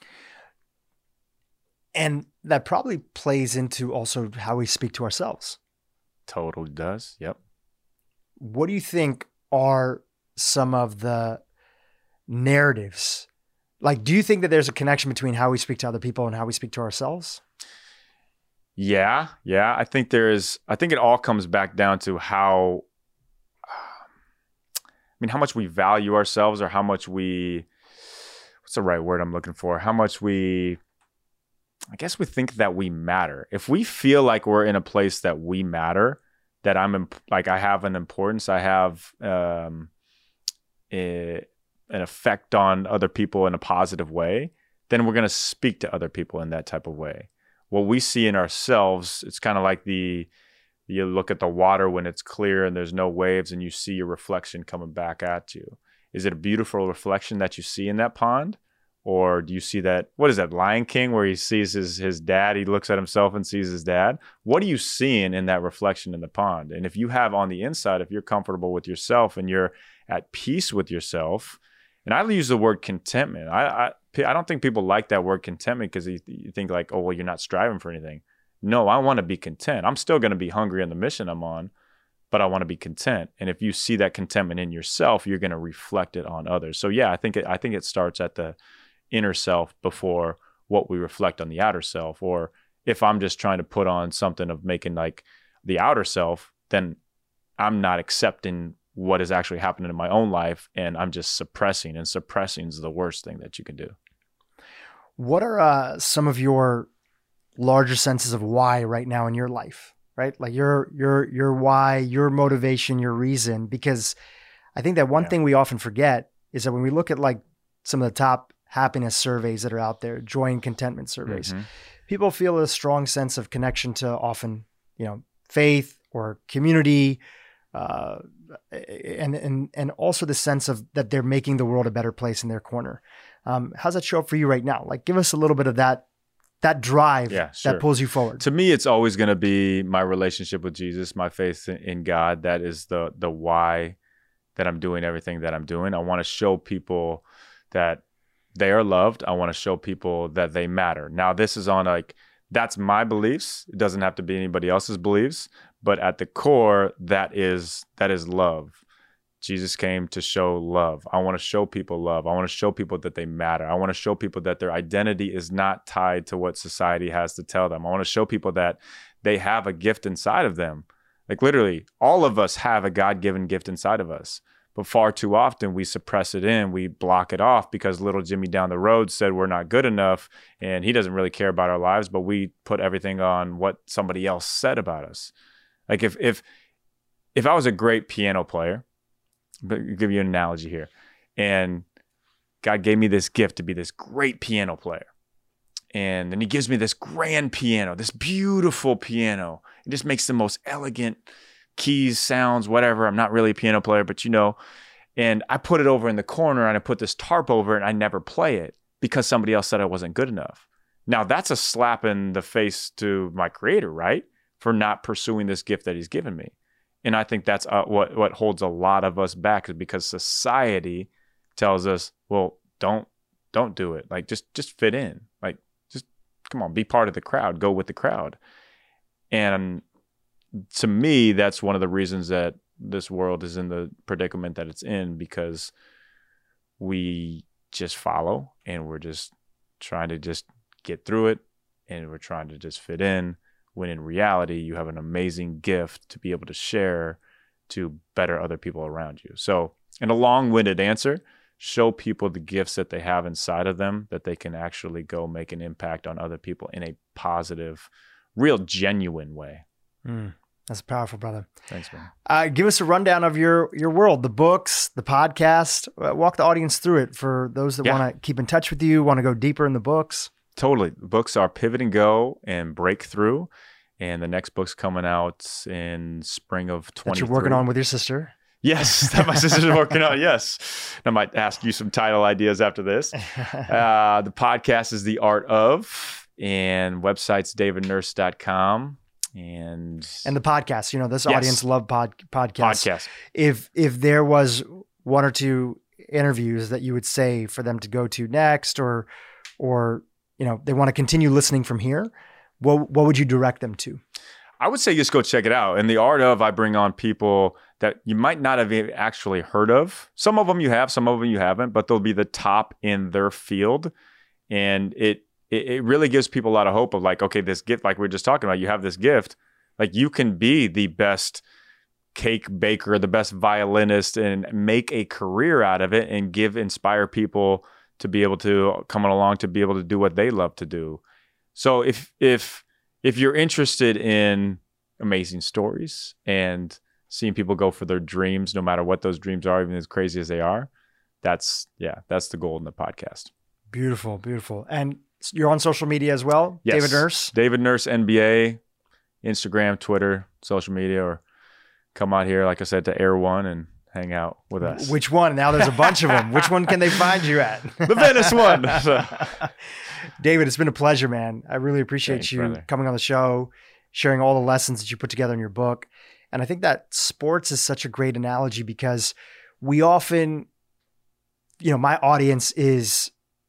And that probably plays into also how we speak to ourselves. Totally does. Yep. What do you think are some of the narratives? Like, do you think that there's a connection between how we speak to other people and how we speak to ourselves? Yeah. Yeah. I think there is, I think it all comes back down to how, I mean, how much we value ourselves or how much we, what's the right word I'm looking for? How much we, I guess we think that we matter. If we feel like we're in a place that we matter, that I'm imp- like I have an importance, I have um, a, an effect on other people in a positive way, then we're going to speak to other people in that type of way. What we see in ourselves, it's kind of like the, you look at the water when it's clear and there's no waves and you see your reflection coming back at you. Is it a beautiful reflection that you see in that pond? Or do you see that, what is that, Lion King, where he sees his his dad, he looks at himself and sees his dad? What are you seeing in that reflection in the pond? And if you have on the inside, if you're comfortable with yourself and you're at peace with yourself, and I use the word contentment. I I, I don't think people like that word contentment because you, you think like, oh, well, you're not striving for anything. No, I want to be content. I'm still going to be hungry in the mission I'm on, but I want to be content. And if you see that contentment in yourself, you're going to reflect it on others. So yeah, I think it, I think it starts at the inner self before what we reflect on the outer self. Or if I'm just trying to put on something of making like the outer self, then I'm not accepting what is actually happening in my own life and I'm just suppressing, and suppressing is the worst thing that you can do. What are uh, some of your larger senses of why right now in your life, right? Like your, your, your why, your motivation, your reason, because I think that one Yeah. thing we often forget is that when we look at like some of the top happiness surveys that are out there, joy and contentment surveys, Mm-hmm. people feel a strong sense of connection to often, you know, faith or community, uh, and, and, and also the sense of that they're making the world a better place in their corner. Um, how's that show up for you right now? Like, give us a little bit of that, that drive Yeah, sure. that pulls you forward. To me, it's always going to be my relationship with Jesus, my faith in God. That is the the why that I'm doing everything that I'm doing. I want to show people that they are loved. I want to show people that they matter. Now, this is on like that's my beliefs. It doesn't have to be anybody else's beliefs, but at the core, that is that is love. Jesus came to show love. I want to show people love. I want to show people that they matter. I want to show people that their identity is not tied to what society has to tell them. I want to show people that they have a gift inside of them. Like literally, all of us have a God-given gift inside of us. But far too often we suppress it in, we block it off because little Jimmy down the road said we're not good enough and he doesn't really care about our lives, but we put everything on what somebody else said about us. Like if if if I was a great piano player, but I'll give you an analogy here, and God gave me this gift to be this great piano player. And then he gives me this grand piano, this beautiful piano. It just makes the most elegant keys, sounds, whatever. I'm not really a piano player, but you know, and I put it over in the corner and I put this tarp over it and I never play it because somebody else said I wasn't good enough. Now that's a slap in the face to my creator, right? For not pursuing this gift that he's given me. And I think that's uh, what, what holds a lot of us back, is because society tells us, well, don't, don't do it. Like just, just fit in. Like, just come on, be part of the crowd, go with the crowd. And to me, that's one of the reasons that this world is in the predicament that it's in, because we just follow and we're just trying to just get through it and we're trying to just fit in, when in reality, you have an amazing gift to be able to share to better other people around you. So in a long-winded answer, show people the gifts that they have inside of them, that they can actually go make an impact on other people in a positive, real genuine way. Mm. That's powerful, brother. Thanks, man. Uh, give us a rundown of your your world, the books, the podcast. Uh, walk the audience through it for those that yeah. want to keep in touch with you, want to go deeper in the books. Totally. The books are Pivot and Go and Breakthrough. And the next book's coming out in spring of twenty-three. That you're working on with your sister. Yes, that my sister's working on. Yes. I might ask you some title ideas after this. Uh, the podcast is The Art Of, and website's david nurse dot com. And and the podcast, you know, this yes. audience love pod, podcasts. Podcast. If if there was one or two interviews that you would say for them to go to next, or or you know, they want to continue listening from here, what what would you direct them to? I would say just go check it out. In The Art Of, I bring on people that you might not have actually heard of. Some of them you have, some of them you haven't, but they'll be the top in their field. And it it, it really gives people a lot of hope of like, okay, this gift, like we were just talking about, you have this gift, like you can be the best cake baker, the best violinist, and make a career out of it and give, inspire people to be able to come along to be able to do what they love to do. So if if if you're interested in amazing stories and seeing people go for their dreams, no matter what those dreams are, even as crazy as they are, that's yeah, that's the goal in the podcast. Beautiful, beautiful. And you're on social media as well, yes. David Nurse? David Nurse N B A, Instagram, Twitter, social media, or come out here, like I said, to Air One and hang out with us. Which one? Now there's a bunch of them. Which one can they find you at? The Venice one. David, it's been a pleasure, man. I really appreciate Thanks, you brother. coming on the show, sharing all the lessons that you put together in your book. And I think that sports is such a great analogy because we often, you know, my audience is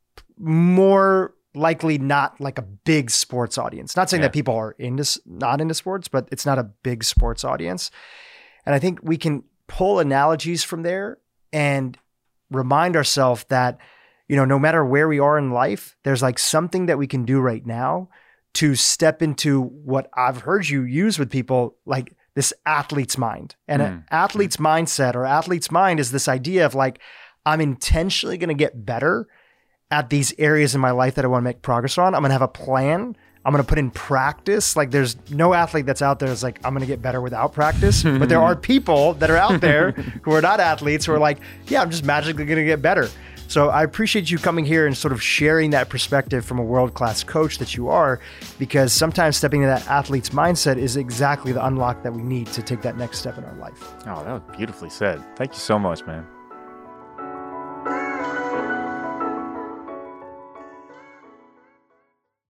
more likely not like a big sports audience. Not saying Yeah. that people are into, not into sports, but it's not a big sports audience. And I think we can pull analogies from there and remind ourselves that, you know, no matter where we are in life, there's like something that we can do right now to step into what I've heard you use with people, like this athlete's mind. And Mm. an athlete's mindset or athlete's mind is this idea of like, I'm intentionally going to get better at these areas in my life that I want to make progress on. I'm going to have a plan. I'm going to put in practice. Like there's no athlete that's out there that's like, I'm going to get better without practice. But there are people that are out there who are not athletes who are like, yeah, I'm just magically going to get better. So I appreciate you coming here and sort of sharing that perspective from a world-class coach that you are, because sometimes stepping into that athlete's mindset is exactly the unlock that we need to take that next step in our life. Oh, that was beautifully said. Thank you so much, man.